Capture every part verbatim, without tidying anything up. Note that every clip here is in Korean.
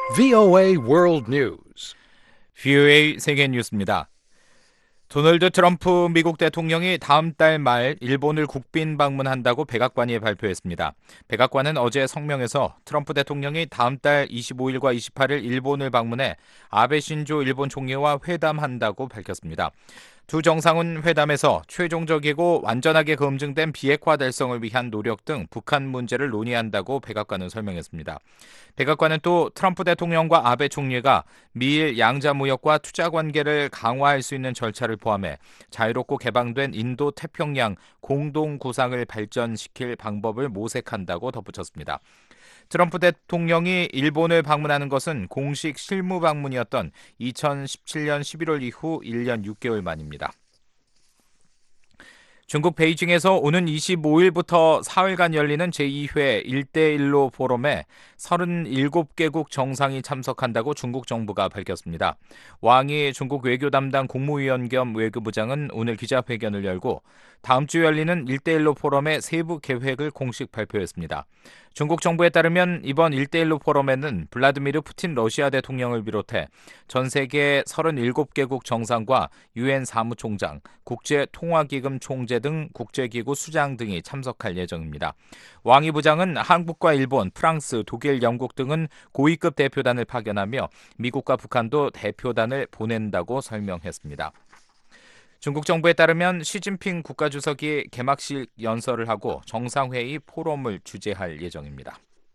브이오에이 World News. 브이오에이 세계 뉴스입니다. 도널드 트럼프 미국 대통령이 다음 달 말 일본을 국빈 방문한다고 백악관이 발표했습니다. 백악관은 어제 성명에서 트럼프 대통령이 다음 달 이십오일과 이십팔일 일본을 방문해 아베 신조 일본 총리와 회담한다고 밝혔습니다. 두 정상은 회담에서 최종적이고 완전하게 검증된 비핵화 달성을 위한 노력 등 북한 문제를 논의한다고 백악관은 설명했습니다. 백악관은 또 트럼프 대통령과 아베 총리가 미일 양자 무역과 투자 관계를 강화할 수 있는 절차를 포함해 자유롭고 개방된 인도 태평양 공동 구상을 발전시킬 방법을 모색한다고 덧붙였습니다. 트럼프 대통령이 일본을 방문하는 것은 공식 실무 방문이었던 이천십칠년 십일월 이후 일 년 육 개월 만입니다. 중국 베이징에서 오는 이십오일부터 사흘간 열리는 제이회 일대일로 포럼에 서른일곱 개국 정상이 참석한다고 중국 정부가 밝혔습니다. 왕이 중국 외교 담당 국무위원 겸 외교부장은 오늘 기자회견을 열고 다음 주 열리는 일대일로 포럼의 세부 계획을 공식 발표했습니다. 중국 정부에 따르면 이번 일대일로 포럼에는 블라디미르 푸틴 러시아 대통령을 비롯해 전 세계 서른일곱 개국 정상과 유엔 사무총장, 국제통화기금 총재 등 국제기구 수장 등이 참석할 예정입니다. 왕이 부장은 한국과 일본, 프랑스, 독일, 영국 등은 고위급 대표단을 파견하며 미국과 북한도 대표단을 보낸다고 설명했습니다. 중국 정부에 따르면 시진핑 국가주석이 개막식 연설을 하고 정상회의 포럼을 주재할 예정입니다.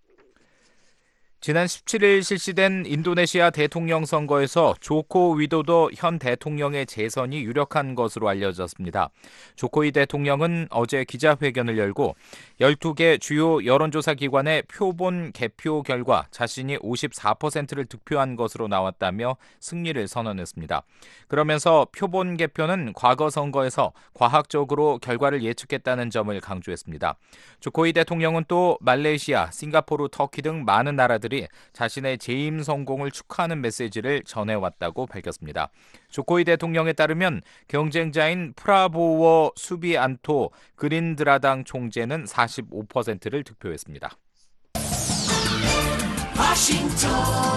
지난 십칠일 실시된 인도네시아 대통령 선거에서 조코 위도도 현 대통령의 재선이 유력한 것으로 알려졌습니다. 조코이 대통령은 어제 기자회견을 열고 열두 개 주요 여론조사 기관의 표본 개표 결과 자신이 오십사 퍼센트를 득표한 것으로 나왔다며 승리를 선언했습니다. 그러면서 표본 개표는 과거 선거에서 과학적으로 결과를 예측했다는 점을 강조했습니다. 조코이 대통령은 또 말레이시아, 싱가포르, 터키 등 많은 나라들이 자신의 재임 성공을 축하하는 메시지를 전해왔다고 밝혔습니다. 조코이 대통령에 따르면 경쟁자인 프라보워 수비안토 그린드라당 총재는 사십오 퍼센트를 득표했습니다. 워싱턴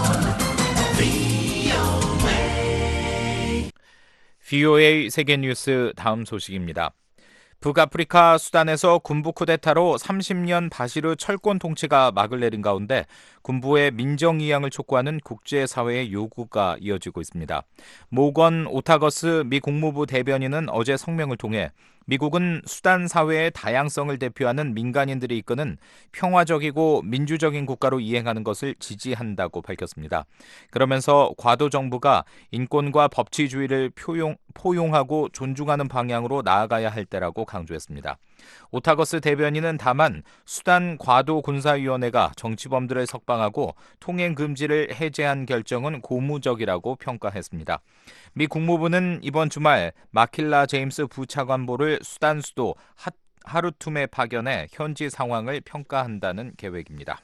브이오에이 브이오에이 세계 뉴스 다음 소식입니다. 북아프리카 수단에서 군부 쿠데타로 삼십 년 바시르 철권 통치가 막을 내린 가운데 군부의 민정이양을 촉구하는 국제사회의 요구가 이어지고 있습니다. 모건 오타거스 미 국무부 대변인은 어제 성명을 통해 미국은 수단 사회의 다양성을 대표하는 민간인들이 이끄는 평화적이고 민주적인 국가로 이행하는 것을 지지한다고 밝혔습니다. 그러면서 과도 정부가 인권과 법치주의를 표용, 포용하고 존중하는 방향으로 나아가야 할 때라고 강조했습니다. 오타거스 대변인은 다만 수단 과도 군사위원회가 정치범들을 석방하고 통행 금지를 해제한 결정은 고무적이라고 평가했습니다. 미 국무부는 이번 주말 마킬라 제임스 부차관보를 수단 수도 하, 하루툼에 파견해 현지 상황을 평가한다는 계획입니다.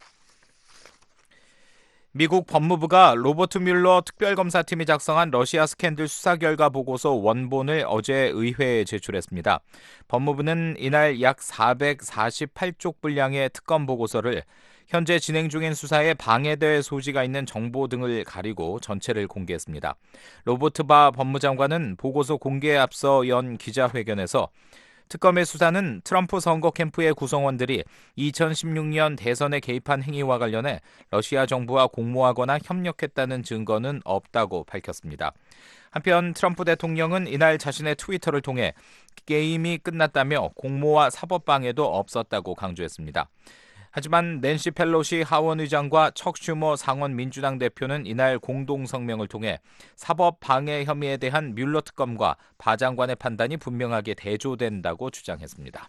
미국 법무부가 로버트 뮬러 특별검사팀이 작성한 러시아 스캔들 수사 결과 보고서 원본을 어제 의회에 제출했습니다. 법무부는 이날 약 사백사십팔 쪽 분량의 특검 보고서를 현재 진행 중인 수사에 방해될 소지가 있는 정보 등을 가리고 전체를 공개했습니다. 로버트 바 법무장관은 보고서 공개에 앞서 연 기자회견에서 특검의 수사는 트럼프 선거 캠프의 구성원들이 이천십육 년 대선에 개입한 행위와 관련해 러시아 정부와 공모하거나 협력했다는 증거는 없다고 밝혔습니다. 한편 트럼프 대통령은 이날 자신의 트위터를 통해 게임이 끝났다며 공모와 사법방해도 없었다고 강조했습니다. 하지만 낸시 펠로시 하원 의장과 척 슈머 상원 민주당 대표는 이날 공동 성명을 통해 사법 방해 혐의에 대한 뮬러 특검과 바 장관의 판단이 분명하게 대조된다고 주장했습니다.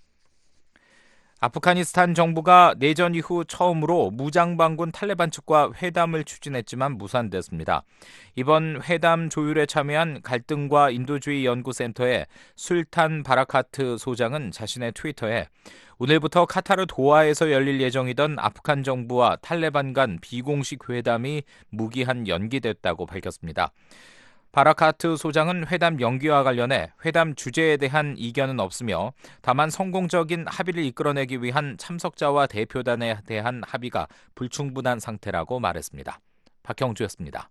아프가니스탄 정부가 내전 이후 처음으로 무장반군 탈레반 측과 회담을 추진했지만 무산됐습니다. 이번 회담 조율에 참여한 갈등과 인도주의 연구센터의 술탄 바라카트 소장은 자신의 트위터에 오늘부터 카타르 도하에서 열릴 예정이던 아프간 정부와 탈레반 간 비공식 회담이 무기한 연기됐다고 밝혔습니다. 바라카트 소장은 회담 연기와 관련해 회담 주제에 대한 이견은 없으며 다만 성공적인 합의를 이끌어내기 위한 참석자와 대표단에 대한 합의가 불충분한 상태라고 말했습니다. 박형주였습니다.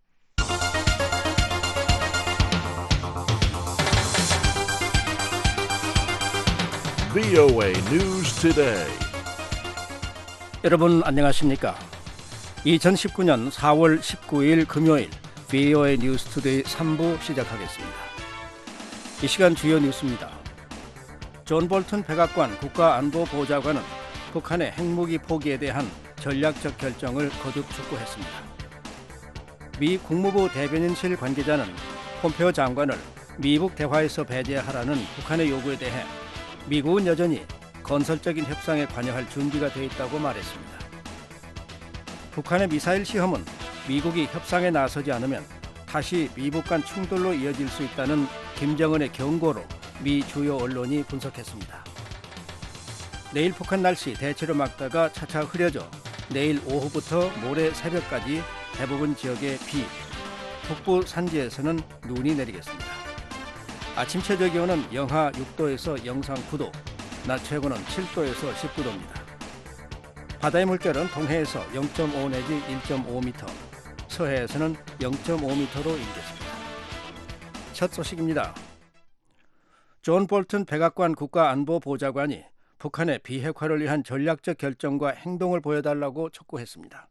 브이오에이 News Today. 여러분 안녕하십니까? 이천십구 년 사월 십구일 금요일 브이오에이 뉴스 투데이 삼 부 시작하겠습니다. 이 시간 주요 뉴스입니다. 존 볼튼 백악관 국가안보보좌관은 북한의 핵무기 포기에 대한 전략적 결정을 거듭 촉구했습니다. 미 국무부 대변인실 관계자는 폼페오 장관을 미북 대화에서 배제하라는 북한의 요구에 대해 미국은 여전히 건설적인 협상에 관여할 준비가 되어 있다고 말했습니다. 북한의 미사일 시험은 미국이 협상에 나서지 않으면 다시 미북 간 충돌로 이어질 수 있다는 김정은의 경고로 미 주요 언론이 분석했습니다. 내일 북한 날씨 대체로 맑다가 차차 흐려져 내일 오후부터 모레 새벽까지 대부분 지역에 비, 북부 산지에서는 눈이 내리겠습니다. 아침 최저 기온은 영하 육 도에서 영상 구 도, 낮 최고는 칠 도에서 십구 도입니다. 바다의 물결은 동해에서 영 점 오 내지 일 점 오 미터, 서해에서는 영 점 오 미터로 일겠습니다. 첫 소식입니다. 존 볼튼 백악관 국가안보보좌관이 북한의 비핵화를 위한 전략적 결정과 행동을 보여달라고 촉구했습니다.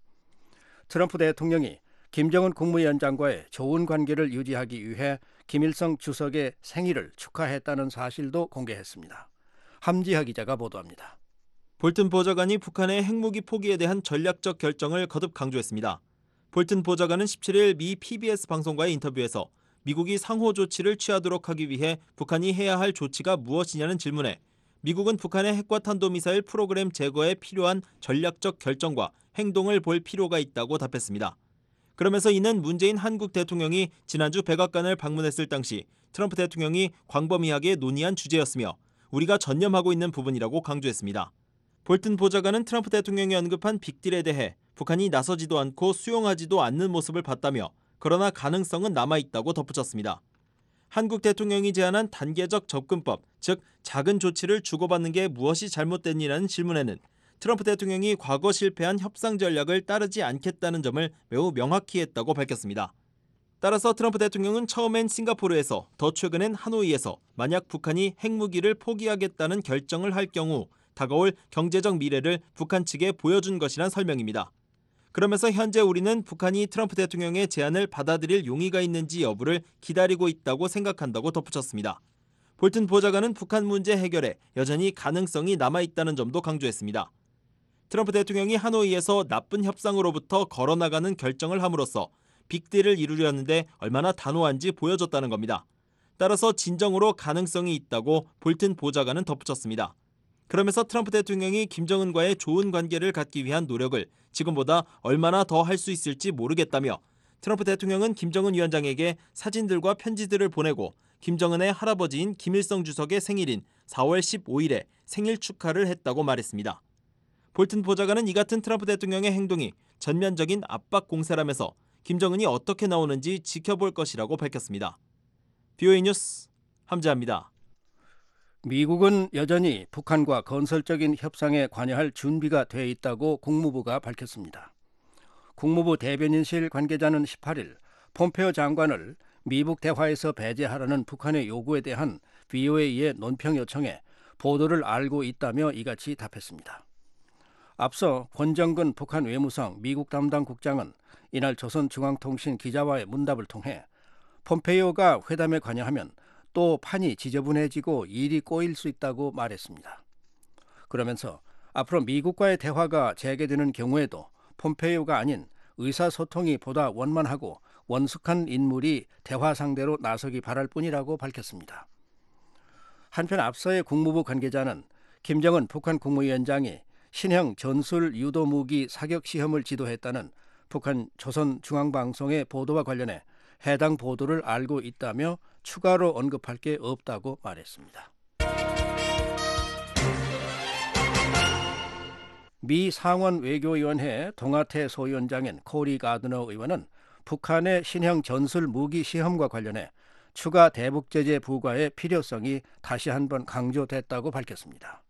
트럼프 대통령이 김정은 국무위원장과의 좋은 관계를 유지하기 위해 김일성 주석의 생일을 축하했다는 사실도 공개했습니다. 함지하 기자가 보도합니다. 볼튼 보좌관이 북한의 핵무기 포기에 대한 전략적 결정을 거듭 강조했습니다. 볼튼 보좌관은 십칠일 미 피비에스 방송과의 인터뷰에서 미국이 상호 조치를 취하도록 하기 위해 북한이 해야 할 조치가 무엇이냐는 질문에 미국은 북한의 핵과 탄도미사일 프로그램 제거에 필요한 전략적 결정과 행동을 볼 필요가 있다고 답했습니다. 그러면서 이는 문재인 한국 대통령이 지난주 백악관을 방문했을 당시 트럼프 대통령이 광범위하게 논의한 주제였으며 우리가 전념하고 있는 부분이라고 강조했습니다. 볼튼 보좌관은 트럼프 대통령이 언급한 빅딜에 대해 북한이 나서지도 않고 수용하지도 않는 모습을 봤다며 그러나 가능성은 남아있다고 덧붙였습니다. 한국 대통령이 제안한 단계적 접근법, 즉 작은 조치를 주고받는 게 무엇이 잘못됐니라는 질문에는 트럼프 대통령이 과거 실패한 협상 전략을 따르지 않겠다는 점을 매우 명확히 했다고 밝혔습니다. 따라서 트럼프 대통령은 처음엔 싱가포르에서, 더 최근엔 하노이에서 만약 북한이 핵무기를 포기하겠다는 결정을 할 경우 다가올 경제적 미래를 북한 측에 보여준 것이란 설명입니다. 그러면서 현재 우리는 북한이 트럼프 대통령의 제안을 받아들일 용의가 있는지 여부를 기다리고 있다고 생각한다고 덧붙였습니다. 볼튼 보좌관은 북한 문제 해결에 여전히 가능성이 남아있다는 점도 강조했습니다. 트럼프 대통령이 하노이에서 나쁜 협상으로부터 걸어나가는 결정을 함으로써 빅딜을 이루려는데 얼마나 단호한지 보여줬다는 겁니다. 따라서 진정으로 가능성이 있다고 볼튼 보좌관은 덧붙였습니다. 그러면서 트럼프 대통령이 김정은과의 좋은 관계를 갖기 위한 노력을 지금보다 얼마나 더 할 수 있을지 모르겠다며 트럼프 대통령은 김정은 위원장에게 사진들과 편지들을 보내고 김정은의 할아버지인 김일성 주석의 생일인 사월 십오일에 생일 축하를 했다고 말했습니다. 볼튼 보좌관은 이 같은 트럼프 대통령의 행동이 전면적인 압박 공세라면서 김정은이 어떻게 나오는지 지켜볼 것이라고 밝혔습니다. 브이오에이 뉴스 함지하입니다. 미국은 여전히 북한과 건설적인 협상에 관여할 준비가 되어 있다고 국무부가 밝혔습니다. 국무부 대변인실 관계자는 십팔일 폼페오 장관을 미북 대화에서 배제하라는 북한의 요구에 대한 브이오에이의 논평 요청에 보도를 알고 있다며 이같이 답했습니다. 앞서 권정근 북한 외무성 미국 담당 국장은 이날 조선중앙통신 기자와의 문답을 통해 폼페이오가 회담에 관여하면 또 판이 지저분해지고 일이 꼬일 수 있다고 말했습니다. 그러면서 앞으로 미국과의 대화가 재개되는 경우에도 폼페이오가 아닌 의사소통이 보다 원만하고 원숙한 인물이 대화 상대로 나서기 바랄 뿐이라고 밝혔습니다. 한편 앞서의 국무부 관계자는 김정은 북한 국무위원장이 신형 전술 유도무기 사격 시험을 지도했다는 북한 조선중앙방송의 보도와 관련해 해당 보도를 알고 있다며 추가로 언급할 게 없다고 말했습니다. 미 상원 외교위원회 동아태 소위원장인 코리 가드너 의원은 북한의 신형 전술 무기 시험과 관련해 추가 대북 제재 부과의 필요성이 다시 한번 강조됐다고 밝혔습니다.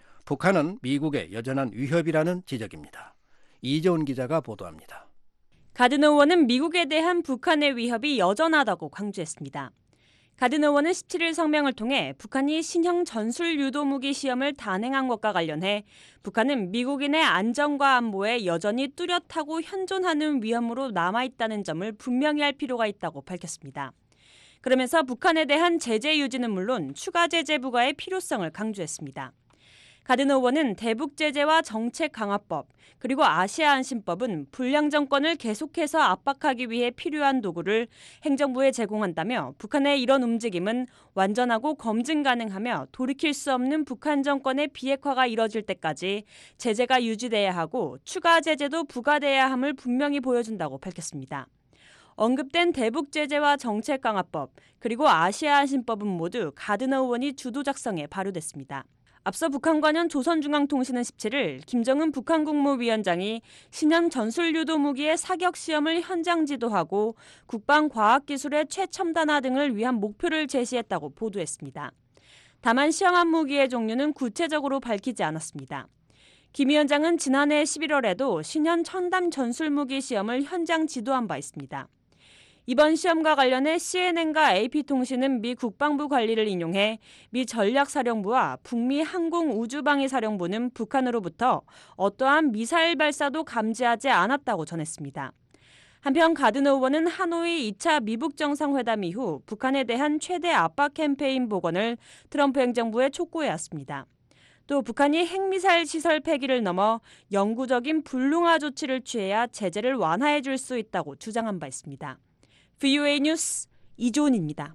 북한은 미국의 여전한 위협이라는 지적입니다. 이재훈 기자가 보도합니다. 가드너 의원은 미국에 대한 북한의 위협이 여전하다고 강조했습니다. 가드너 의원은 십칠 일 성명을 통해 북한이 신형 전술 유도무기 시험을 단행한 것과 관련해 북한은 미국인의 안전과 안보에 여전히 뚜렷하고 현존하는 위험으로 남아있다는 점을 분명히 할 필요가 있다고 밝혔습니다. 그러면서 북한에 대한 제재 유지는 물론 추가 제재 부과의 필요성을 강조했습니다. 가드너 의원은 대북 제재와 정책 강화법, 그리고 아시아 안심법은 불량 정권을 계속해서 압박하기 위해 필요한 도구를 행정부에 제공한다며 북한의 이런 움직임은 완전하고 검증 가능하며 돌이킬 수 없는 북한 정권의 비핵화가 이뤄질 때까지 제재가 유지돼야 하고 추가 제재도 부과돼야 함을 분명히 보여준다고 밝혔습니다. 언급된 대북 제재와 정책 강화법, 그리고 아시아 안심법은 모두 가드너 의원이 주도 작성해 발효됐습니다. 앞서 북한 관련 조선중앙통신은 십칠 일 김정은 북한 국무위원장이 신형 전술유도무기의 사격 시험을 현장 지도하고 국방과학기술의 최첨단화 등을 위한 목표를 제시했다고 보도했습니다. 다만 시험한 무기의 종류는 구체적으로 밝히지 않았습니다. 김 위원장은 지난해 십일월에도 신형 첨단 전술무기 시험을 현장 지도한 바 있습니다. 이번 시험과 관련해 씨엔엔과 에이피통신은 미 국방부 관리를 인용해 미 전략사령부와 북미 항공우주방위사령부는 북한으로부터 어떠한 미사일 발사도 감지하지 않았다고 전했습니다. 한편 가드너 의원은 하노이 이 차 미북 정상회담 이후 북한에 대한 최대 압박 캠페인 복원을 트럼프 행정부에 촉구해왔습니다. 또 북한이 핵미사일 시설 폐기를 넘어 영구적인 불능화 조치를 취해야 제재를 완화해 줄 수 있다고 주장한 바 있습니다. 브이오에이 뉴스 이조은입니다.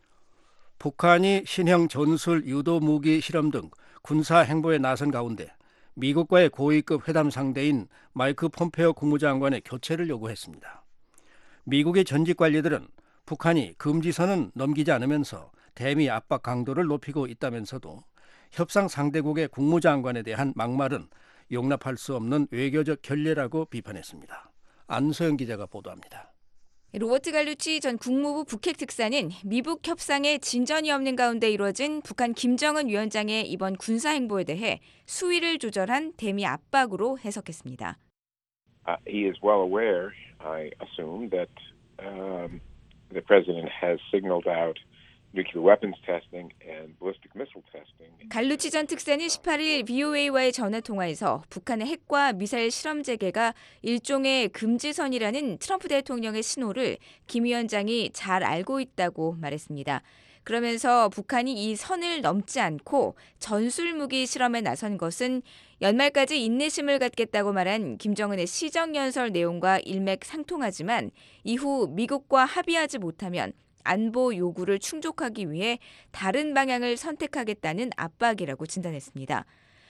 북한이 신형 전술 유도 무기 실험 등 군사 행보에 나선 가운데 미국과의 고위급 회담 상대인 마이크 폼페오 국무장관의 교체를 요구했습니다. 미국의 전직 관리들은 북한이 금지선은 넘기지 않으면서 대미 압박 강도를 높이고 있다면서도 협상 상대국의 국무장관에 대한 막말은 용납할 수 없는 외교적 결례라고 비판했습니다. 안소영 기자가 보도합니다. 로버트 갈루치 전 국무부 북핵 특사는 미북 협상에 진전이 없는 가운데 이루어진 북한 김정은 위원장의 이번 군사 행보에 대해 수위를 조절한 대미 압박으로 해석했습니다. Uh, he is well aware, I assume, that um, the president has signaled out nuclear weapons testing and ballistic missile testing. 갈루치 전 특사는 십팔 일 브이오에이와의 전화 통화에서 북한의 핵과 미사일 실험 재개가 일종의 금지선이라는 트럼프 대통령의 신호를 김 위원장이 잘 알고 있다고 말했습니다. 그러면서 북한이 이 선을 넘지 않고 전술무기 실험에 나선 것은 연말까지 인내심을 갖겠다고 말한 김정은의 시정연설 내용과 일맥상통하지만 이후 미국과 합의하지 못하면 안보 요구를 충족하기 위해 다른 방향을 선택하겠다는 압박이라고 진단했습니다.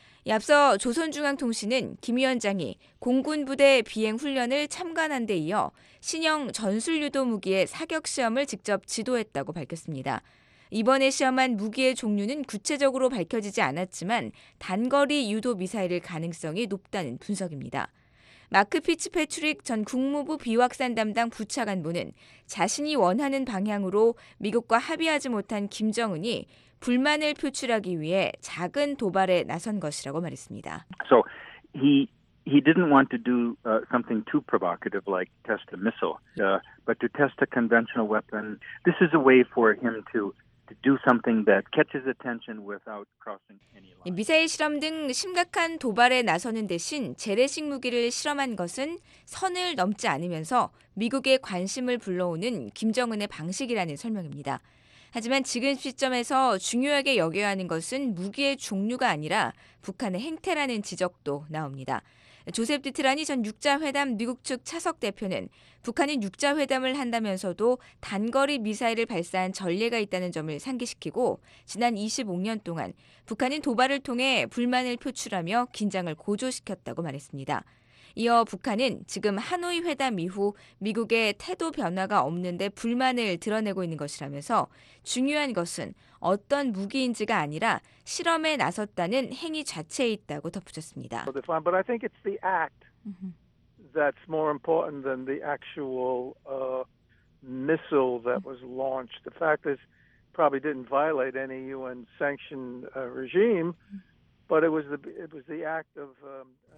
앞서 조선중앙통신은 김 위원장이 공군부대 비행훈련을 참관한 데 이어 신형 전술유도 무기의 사격 시험을 직접 지도했다고 밝혔습니다. 이번에 시험한 무기의 종류는 구체적으로 밝혀지지 않았지만 단거리 유도 미사일일 가능성이 높다는 분석입니다. 마크 피츠패트릭 전 국무부 비확산 담당 부차관보는 자신이 원하는 방향으로 미국과 합의하지 못한 김정은이 불만을 표출하기 위해 작은 도발에 나선 것이라고 말했습니다. So he he didn't want to do uh, something too provocative like test a missile, uh, but to test a conventional weapon. This is a way for him to to do something that catches attention without crossing any line. 미사일 실험 등 심각한 도발에 나서는 대신 재래식 무기를 실험한 것은 선을 넘지 않으면서 미국의 관심을 불러오는 김정은의 방식이라는 설명입니다. 하지만 지금 시점에서 중요하게 여겨야 하는 것은 무기의 종류가 아니라 북한의 행태라는 지적도 나옵니다. 조셉 드트라니 전 육자회담 미국 측 차석 대표는 북한은 육자회담을 한다면서도 단거리 미사일을 발사한 전례가 있다는 점을 상기시키고 지난 이십오 년 동안 북한은 도발을 통해 불만을 표출하며 긴장을 고조시켰다고 말했습니다. 이어 북한은 지금 하노이 회담 이후 미국의 태도 변화가 없는데 불만을 드러내고 있는 것이라면서 중요한 것은 어떤 무기인지가 아니라 실험에 나섰다는 행위 자체에 있다고 덧붙였습니다. But I think it's the act that's more important than the actual uh, missile that was launched. The fact is, probably didn't violate any U N sanctioned uh, regime, but it was the it was the act of um,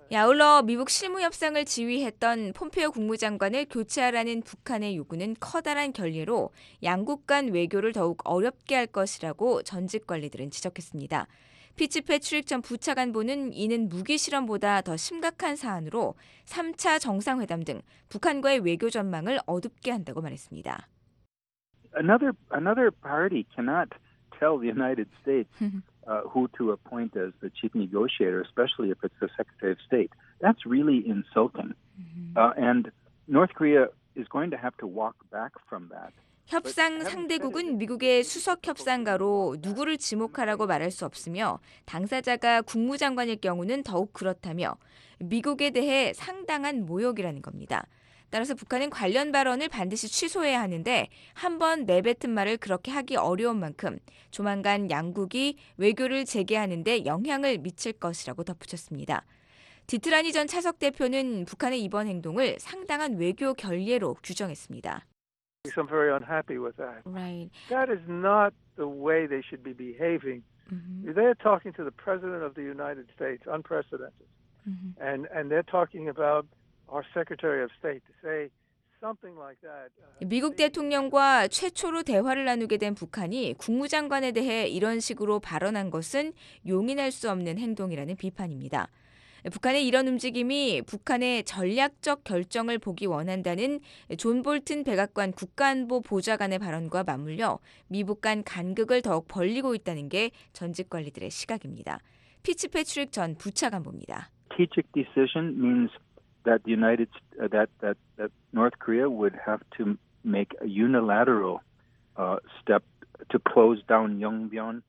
아울러 미국 실무협상을 지휘했던 폼페이오 국무장관을 교체하라는 북한의 요구는 커다란 결례로 양국 간 외교를 더욱 어렵게 할 것이라고 전직 관리들은 지적했습니다. 피츠패트릭 전 부차관보는 이는 무기 실험보다 더 심각한 사안으로 삼 차 정상회담 등 북한과의 외교 전망을 어둡게 한다고 말했습니다. Another another party cannot tell the United States uh, who to appoint as the chief negotiator, especially if it's the Secretary of State. That's really insulting. Uh, and North Korea is going to have to walk back from that. 협상 상대국은 미국의 수석 협상가로 누구를 지목하라고 말할 수 없으며 당사자가 국무장관일 경우는 더욱 그렇다며 미국에 대해 상당한 모욕이라는 겁니다. 따라서 북한은 관련 발언을 반드시 취소해야 하는데 한번 내뱉은 말을 그렇게 하기 어려운 만큼 조만간 양국이 외교를 재개하는 데 영향을 미칠 것이라고 덧붙였습니다. 디트라니 전 차석 대표는 북한의 이번 행동을 상당한 외교 결례로 규정했습니다. I'm very unhappy with that. Right. That is not the way they should be behaving. Mm-hmm. They're talking to the President of the United States, unprecedented. Mm-hmm. And and they're talking about our Secretary of State to say something like that. 미국 대통령과 최초로 대화를 나누게 된 북한이 국무장관에 대해 이런 식으로 발언한 것은 용인할 수 없는 행동이라는 비판입니다. 북한의 이런 움직임이 북한의 전략적 결정을 보기 원한다는 존 볼튼 백악관 국가안보 보좌관의 발언과 맞물려 미북 간 간극을 더욱 벌리고 있다는 게 전직 관리들의 시각입니다. 피츠패트릭 전 부차관보입니다. Strategic decision means that the United uh, that that that North Korea would have to make a unilateral uh, step to close down Yongbyon.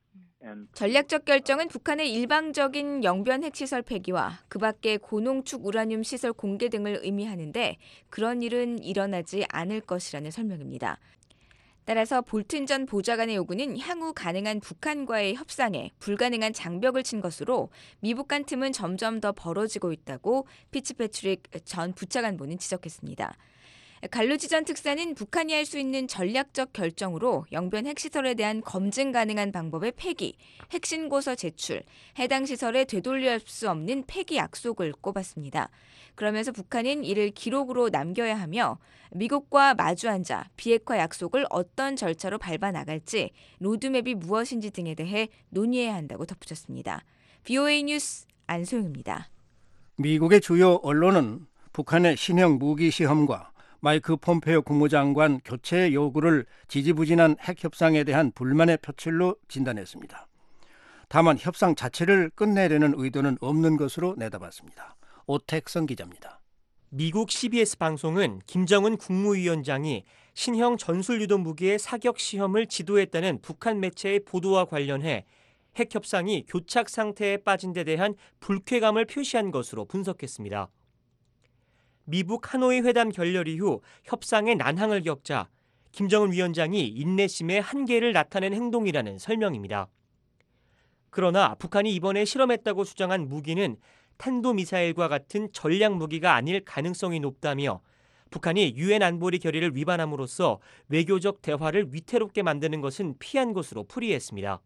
전략적 결정은 북한의 일방적인 영변 핵시설 폐기와 그 밖의 고농축 우라늄 시설 공개 등을 의미하는데 그런 일은 일어나지 않을 것이라는 설명입니다. 따라서 볼튼 전 보좌관의 요구는 향후 가능한 북한과의 협상에 불가능한 장벽을 친 것으로 미북 간 틈은 점점 더 벌어지고 있다고 피츠패트릭 전 부차관보는 지적했습니다. 갈루지 전 특사는 북한이 할 수 있는 전략적 결정으로 영변 핵시설에 대한 검증 가능한 방법의 폐기, 핵신고서 제출, 해당 시설에 되돌릴 수 없는 폐기 약속을 꼽았습니다. 그러면서 북한은 이를 기록으로 남겨야 하며 미국과 마주 앉아 비핵화 약속을 어떤 절차로 밟아 나갈지 로드맵이 무엇인지 등에 대해 논의해야 한다고 덧붙였습니다. 브이오에이 뉴스 안소영입니다. 미국의 주요 언론은 북한의 신형 무기 시험과 마이크 폼페이오 국무장관 교체 요구를 지지부진한 핵협상에 대한 불만의 표출로 진단했습니다. 다만 협상 자체를 끝내려는 의도는 없는 것으로 내다봤습니다. 오택성 기자입니다. 미국 씨비에스 방송은 김정은 국무위원장이 신형 전술유도 무기의 사격 시험을 지도했다는 북한 매체의 보도와 관련해 핵협상이 교착 상태에 빠진 데 대한 불쾌감을 표시한 것으로 분석했습니다. 미북 하노이 회담 결렬 이후 협상의 난항을 겪자 김정은 위원장이 인내심의 한계를 나타낸 행동이라는 설명입니다. 그러나 북한이 이번에 실험했다고 주장한 무기는 탄도미사일과 같은 전략 무기가 아닐 가능성이 높다며 북한이 유엔 안보리 결의를 위반함으로써 외교적 대화를 위태롭게 만드는 것은 피한 것으로 풀이했습니다.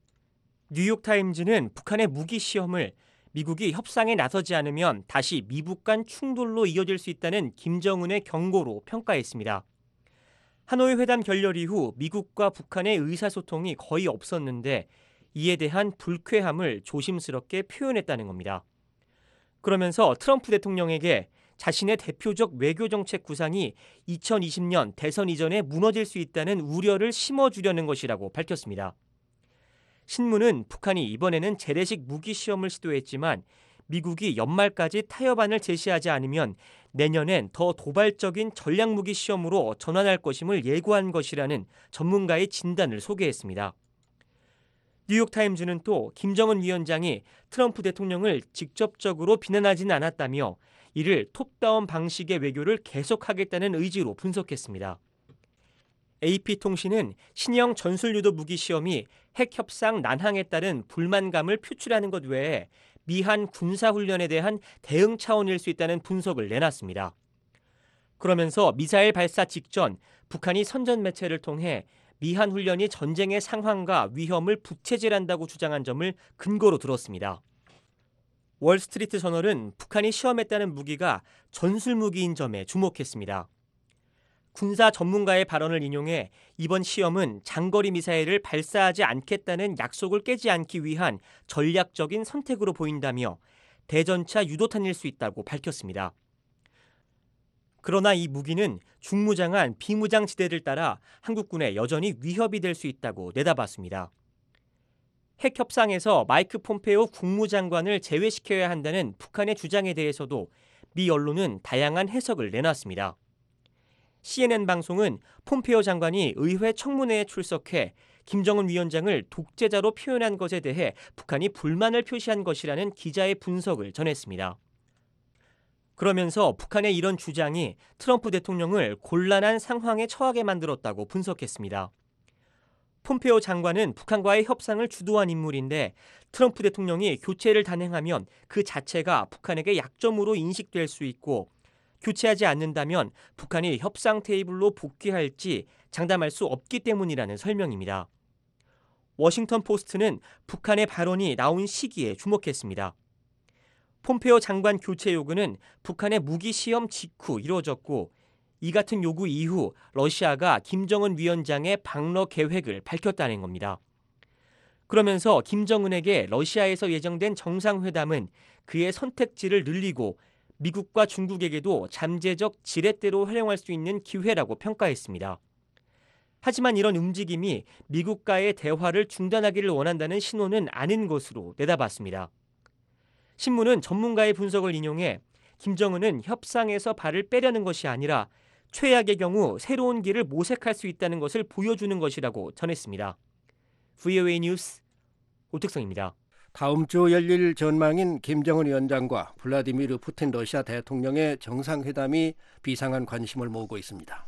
뉴욕타임즈는 북한의 무기 시험을 미국이 협상에 나서지 않으면 다시 미북 간 충돌로 이어질 수 있다는 김정은의 경고로 평가했습니다. 하노이 회담 결렬 이후 미국과 북한의 의사소통이 거의 없었는데 이에 대한 불쾌함을 조심스럽게 표현했다는 겁니다. 그러면서 트럼프 대통령에게 자신의 대표적 외교정책 구상이 이천이십 년 대선 이전에 무너질 수 있다는 우려를 심어주려는 것이라고 밝혔습니다. 신문은 북한이 이번에는 재래식 무기 시험을 시도했지만 미국이 연말까지 타협안을 제시하지 않으면 내년엔 더 도발적인 전략무기 시험으로 전환할 것임을 예고한 것이라는 전문가의 진단을 소개했습니다. 뉴욕타임즈는 또 김정은 위원장이 트럼프 대통령을 직접적으로 비난하지는 않았다며 이를 톱다운 방식의 외교를 계속하겠다는 의지로 분석했습니다. 에이피통신은 신형 전술유도 무기 시험이 핵협상 난항에 따른 불만감을 표출하는 것 외에 미한 군사훈련에 대한 대응 차원일 수 있다는 분석을 내놨습니다. 그러면서 미사일 발사 직전 북한이 선전 매체를 통해 미한 훈련이 전쟁의 상황과 위험을 부채질한다고 주장한 점을 근거로 들었습니다. 월스트리트 저널은 북한이 시험했다는 무기가 전술무기인 점에 주목했습니다. 군사 전문가의 발언을 인용해 이번 시험은 장거리 미사일을 발사하지 않겠다는 약속을 깨지 않기 위한 전략적인 선택으로 보인다며 대전차 유도탄일 수 있다고 밝혔습니다. 그러나 이 무기는 중무장한 비무장 지대를 따라 한국군에 여전히 위협이 될 수 있다고 내다봤습니다. 핵 협상에서 마이크 폼페오 국무장관을 제외시켜야 한다는 북한의 주장에 대해서도 미 언론은 다양한 해석을 내놨습니다. 씨엔엔 방송은 폼페오 장관이 의회 청문회에 출석해 김정은 위원장을 독재자로 표현한 것에 대해 북한이 불만을 표시한 것이라는 기자의 분석을 전했습니다. 그러면서 북한의 이런 주장이 트럼프 대통령을 곤란한 상황에 처하게 만들었다고 분석했습니다. 폼페오 장관은 북한과의 협상을 주도한 인물인데 트럼프 대통령이 교체를 단행하면 그 자체가 북한에게 약점으로 인식될 수 있고 교체하지 않는다면 북한이 협상 테이블로 복귀할지 장담할 수 없기 때문이라는 설명입니다. 워싱턴 포스트는 북한의 발언이 나온 시기에 주목했습니다. 폼페오 장관 교체 요구는 북한의 무기 시험 직후 이루어졌고 이 같은 요구 이후 러시아가 김정은 위원장의 방러 계획을 밝혔다는 겁니다. 그러면서 김정은에게 러시아에서 예정된 정상회담은 그의 선택지를 늘리고 미국과 중국에게도 잠재적 지렛대로 활용할 수 있는 기회라고 평가했습니다. 하지만 이런 움직임이 미국과의 대화를 중단하기를 원한다는 신호는 아닌 것으로 내다봤습니다. 신문은 전문가의 분석을 인용해 김정은은 협상에서 발을 빼려는 것이 아니라 최악의 경우 새로운 길을 모색할 수 있다는 것을 보여주는 것이라고 전했습니다. 브이오에이 뉴스 오택성입니다. 다음 주 열릴 전망인 김정은 위원장과 블라디미르 푸틴 러시아 대통령의 정상회담이 비상한 관심을 모으고 있습니다.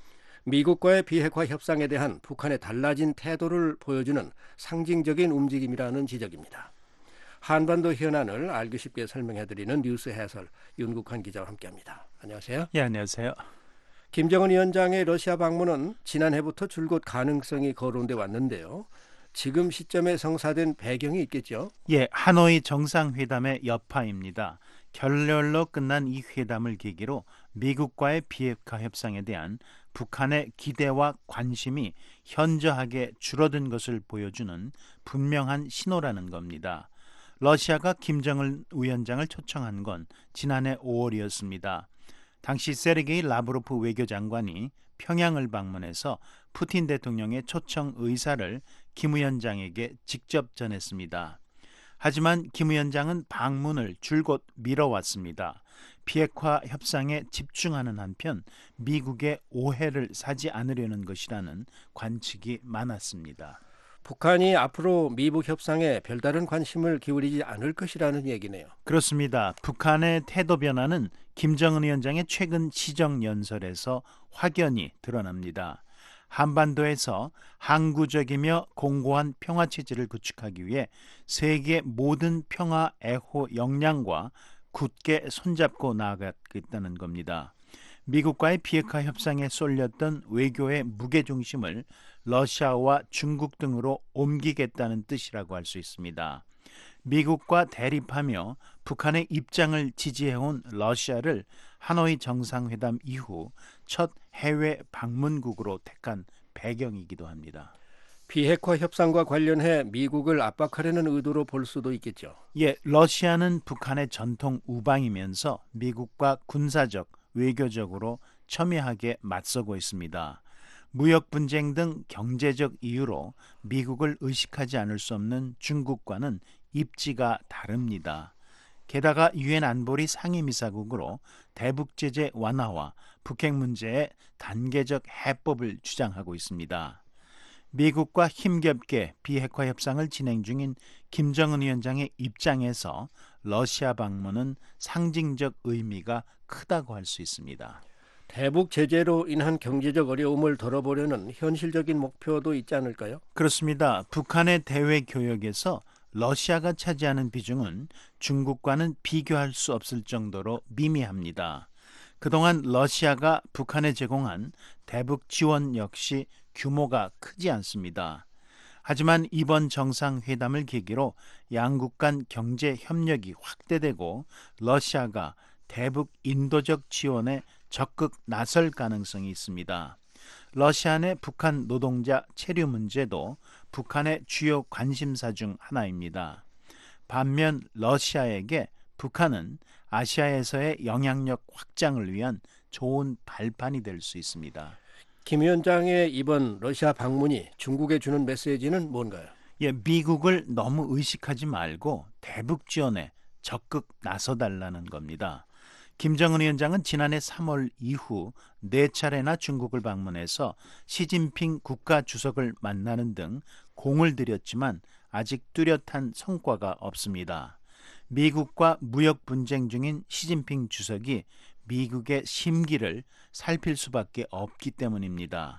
미국과의 비핵화 협상에 대한 북한의 달라진 태도를 보여주는 상징적인 움직임이라는 지적입니다. 한반도 현안을 알기 쉽게 설명해드리는 뉴스 해설 윤국환 기자와 함께합니다. 안녕하세요. 예, 안녕하세요. 김정은 위원장의 러시아 방문은 지난해부터 줄곧 가능성이 거론돼 왔는데요. 지금 시점에 성사된 배경이 있겠죠? 예, 하노이 정상회담의 여파입니다. 결렬로 끝난 이 회담을 계기로 미국과의 비핵화 협상에 대한 북한의 기대와 관심이 현저하게 줄어든 것을 보여주는 분명한 신호라는 겁니다. 러시아가 김정은 위원장을 초청한 건 지난해 오월이었습니다. 당시 세르게이 라브로프 외교장관이 평양을 방문해서 푸틴 대통령의 초청 의사를 김 위원장에게 직접 전했습니다. 하지만 김 위원장은 방문을 줄곧 미뤄왔습니다. 비핵화 협상에 집중하는 한편 미국의 오해를 사지 않으려는 것이라는 관측이 많았습니다. 북한이 앞으로 미북 협상에 별다른 관심을 기울이지 않을 것이라는 얘기네요. 그렇습니다. 북한의 태도 변화는 김정은 위원장의 최근 시정연설에서 확연히 드러납니다. 한반도에서 항구적이며 공고한 평화체제를 구축하기 위해 세계 모든 평화 애호 역량과 굳게 손잡고 나아가겠다는 겁니다. 미국과의 비핵화 협상에 쏠렸던 외교의 무게중심을 러시아와 중국 등으로 옮기겠다는 뜻이라고 할 수 있습니다. 미국과 대립하며 북한의 입장을 지지해온 러시아를 하노이 정상회담 이후 첫 해외 방문국으로 택한 배경이기도 합니다. 비핵화 협상과 관련해 미국을 압박하려는 의도로 볼 수도 있겠죠. 예, 러시아는 북한의 전통 우방이면서 미국과 군사적, 외교적으로 첨예하게 맞서고 있습니다. 무역 분쟁 등 경제적 이유로 미국을 의식하지 않을 수 없는 중국과는 입지가 다릅니다. 게다가 유엔 안보리 상임이사국으로 대북 제재 완화와 북핵 문제에 단계적 해법을 주장하고 있습니다. 미국과 힘겹게 비핵화 협상을 진행 중인 김정은 위원장의 입장에서 러시아 방문은 상징적 의미가 크다고 할 수 있습니다. 대북 제재로 인한 경제적 어려움을 덜어보려는 현실적인 목표도 있지 않을까요? 그렇습니다. 북한의 대외 교역에서 러시아가 차지하는 비중은 중국과는 비교할 수 없을 정도로 미미합니다. 그동안 러시아가 북한에 제공한 대북 지원 역시 규모가 크지 않습니다. 하지만 이번 정상회담을 계기로 양국 간 경제 협력이 확대되고 러시아가 대북 인도적 지원에 적극 나설 가능성이 있습니다. 러시아 내 북한 노동자 체류 문제도 북한의 주요 관심사 중 하나입니다. 반면 러시아에게 북한은 아시아에서의 영향력 확장을 위한 좋은 발판이 될 수 있습니다. 김 위원장의 이번 러시아 방문이 중국에 주는 메시지는 뭔가요? 예, 미국을 너무 의식하지 말고 대북 지원에 적극 나서달라는 겁니다. 김정은 위원장은 지난해 삼월 이후 네 차례나 중국을 방문해서 시진핑 국가주석을 만나는 등 공을 들였지만 아직 뚜렷한 성과가 없습니다. 미국과 무역 분쟁 중인 시진핑 주석이 미국의 심기를 살필 수밖에 없기 때문입니다.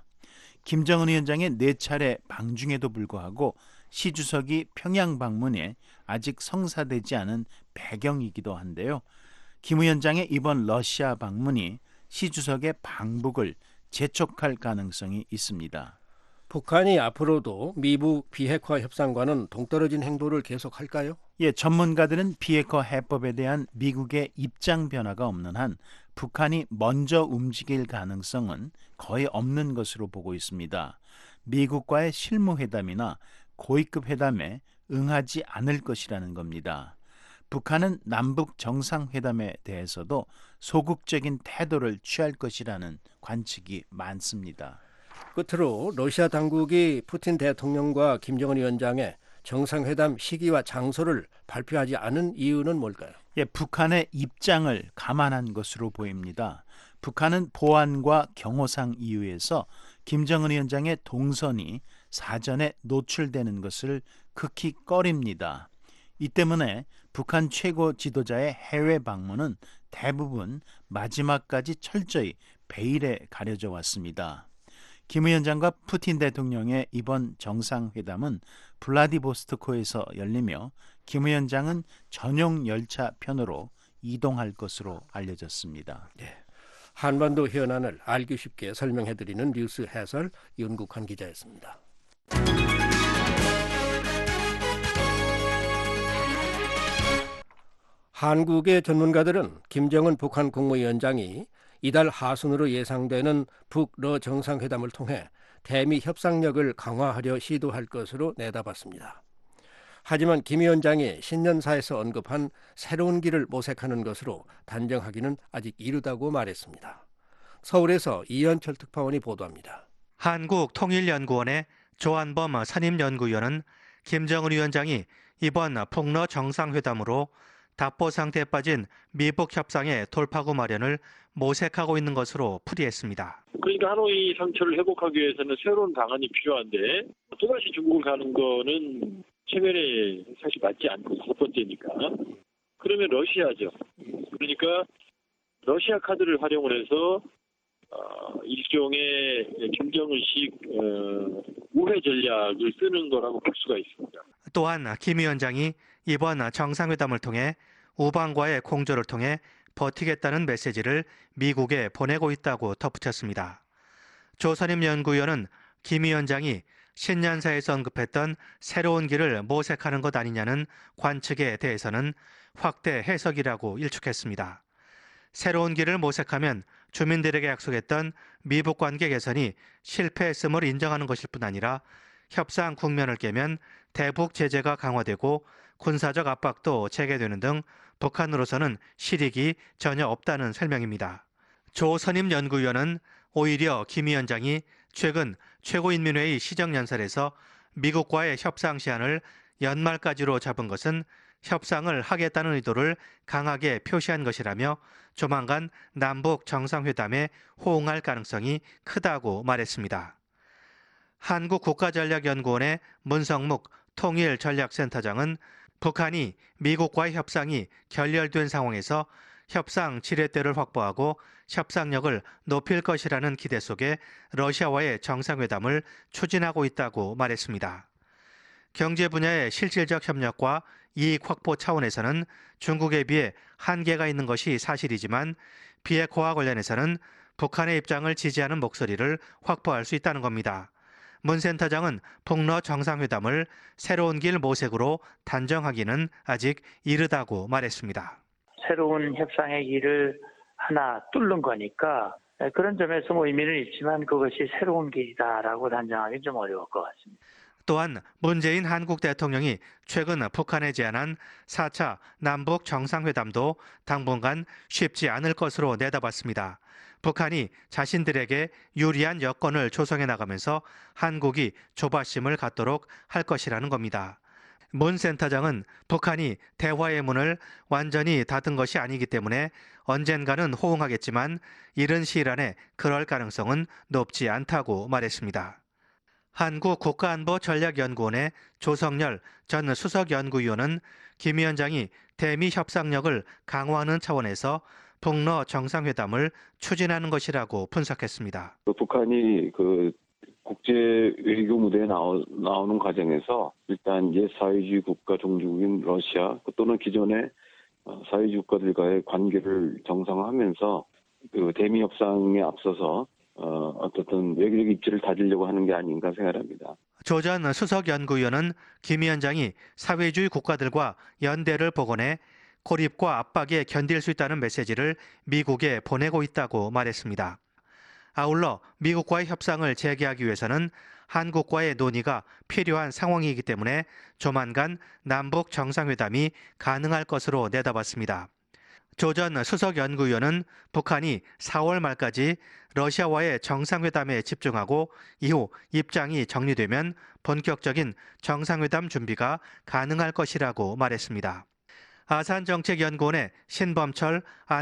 김정은 위원장의 네 차례 방중에도 불구하고 시 주석이 평양 방문에 아직 성사되지 않은 배경이기도 한데요. 김 위원장의 이번 러시아 방문이 시 주석의 방북을 재촉할 가능성이 있습니다. 북한이 앞으로도 미북 비핵화 협상과는 동떨어진 행보를 계속할까요? 예, 전문가들은 비핵화 해법에 대한 미국의 입장 변화가 없는 한 북한이 먼저 움직일 가능성은 거의 없는 것으로 보고 있습니다. 미국과의 실무회담이나 고위급 회담에 응하지 않을 것이라는 겁니다. 북한은 남북 정상회담에 대해서도 소극적인 태도를 취할 것이라는 관측이 많습니다. 끝으로 러시아 당국이 푸틴 대통령과 김정은 위원장의 정상회담 시기와 장소를 발표하지 않은 이유는 뭘까요? 예, 북한의 입장을 감안한 것으로 보입니다. 북한은 보안과 경호상 이유에서 김정은 위원장의 동선이 사전에 노출되는 것을 극히 꺼립니다. 이 때문에 북한 최고 지도자의 해외 방문은 대부분 마지막까지 철저히 베일에 가려져 왔습니다. 김 위원장과 푸틴 대통령의 이번 정상회담은 블라디보스토크에서 열리며 김 위원장은 전용 열차 편으로 이동할 것으로 알려졌습니다. 네. 한반도 현안을 알기 쉽게 설명해드리는 뉴스 해설 윤국환 기자였습니다. 한국의 전문가들은 김정은 북한 국무위원장이 이달 하순으로 예상되는 북러 정상회담을 통해 대미 협상력을 강화하려 시도할 것으로 내다봤습니다. 하지만 김 위원장이 신년사에서 언급한 새로운 길을 모색하는 것으로 단정하기는 아직 이르다고 말했습니다. 서울에서 이현철 특파원이 보도합니다. 한국통일연구원의 조한범 선임연구위원은 김정은 위원장이 이번 북러 정상회담으로 답보 상태에 빠진 미북 협상의 돌파구 마련을 모색하고 있는 것으로 풀이했습니다. 그러니까 하노이 상처를 회복하기 위해서는 새로운 방안이 필요한데 또다시 중국을 가는 거는 체면에 사실 맞지 않고 첫 번째니까. 그러면 러시아죠. 그러니까 러시아 카드를 활용을 해서 어, 일종의 김정은식 어, 우회 전략을 쓰는 거라고 볼 수가 있습니다. 또한 김 위원장이 이번 정상회담을 통해 우방과의 공조를 통해 버티겠다는 메시지를 미국에 보내고 있다고 덧붙였습니다. 조선임 연구위원은 김 위원장이 신년사에서 언급했던 새로운 길을 모색하는 것 아니냐는 관측에 대해서는 확대 해석이라고 일축했습니다. 새로운 길을 모색하면 주민들에게 약속했던 미북 관계 개선이 실패했음을 인정하는 것일 뿐 아니라 협상 국면을 깨면 대북 제재가 강화되고 군사적 압박도 재개되는 등 북한으로서는 실익이 전혀 없다는 설명입니다. 조선임 연구위원은 오히려 김 위원장이 최근 최고인민회의 시정연설에서 미국과의 협상 시한을 연말까지로 잡은 것은 협상을 하겠다는 의도를 강하게 표시한 것이라며 조만간 남북 정상회담에 호응할 가능성이 크다고 말했습니다. 한국국가전략연구원의 문성묵 통일전략센터장은 북한이 미국과의 협상이 결렬된 상황에서 협상 지렛대를 확보하고 협상력을 높일 것이라는 기대 속에 러시아와의 정상회담을 추진하고 있다고 말했습니다. 경제 분야의 실질적 협력과 이익 확보 차원에서는 중국에 비해 한계가 있는 것이 사실이지만 비핵화와 관련해서는 북한의 입장을 지지하는 목소리를 확보할 수 있다는 겁니다. 문 센터장은 북러 정상회담을 새로운 길 모색으로 단정하기는 아직 이르다고 말했습니다. 새로운 협상의 길을 하나 뚫는 거니까 그런 점에서 뭐 의미는 있지만 그것이 새로운 길이다라고 단정하기 좀 어려울 것 같습니다. 또한 문재인 한국 대통령이 최근 북한에 제안한 사 차 남북 정상회담도 당분간 쉽지 않을 것으로 내다봤습니다. 북한이 자신들에게 유리한 여건을 조성해 나가면서 한국이 조바심을 갖도록 할 것이라는 겁니다. 문 센터장은 북한이 대화의 문을 완전히 닫은 것이 아니기 때문에 언젠가는 호응하겠지만 이른 시일 안에 그럴 가능성은 높지 않다고 말했습니다. 한국국가안보전략연구원의 조성열 전 수석연구위원은 김 위원장이 대미 협상력을 강화하는 차원에서 북러 정상회담을 추진하는 것이라고 분석했습니다. 그 북한이 그 국제 외교 무대에 나오, 나오는 과정에서 일단 옛 사회주의 국가 종주국인 러시아 또는 기존의 사회주의 국가들과의 관계를 정상화하면서 그 대미 협상에 앞서서 어, 어떻든 외교적 입지를 다지려고 하는 게 아닌가 생각합니다. 조 전 수석연구위원은 김 위원장이 사회주의 국가들과 연대를 복원해 고립과 압박에 견딜 수 있다는 메시지를 미국에 보내고 있다고 말했습니다. 아울러 미국과의 협상을 재개하기 위해서는 한국과의 논의가 필요한 상황이기 때문에 조만간 남북 정상회담이 가능할 것으로 내다봤습니다. 조 전 수석연구위원은 북한이 사월 말까지 러시아와의 정상회담에 집중하고 이후 입장이 정리되면 본격적인 정상회담 준비가 가능할 것이라고 말했습니다. 아산정책연구원의 신범철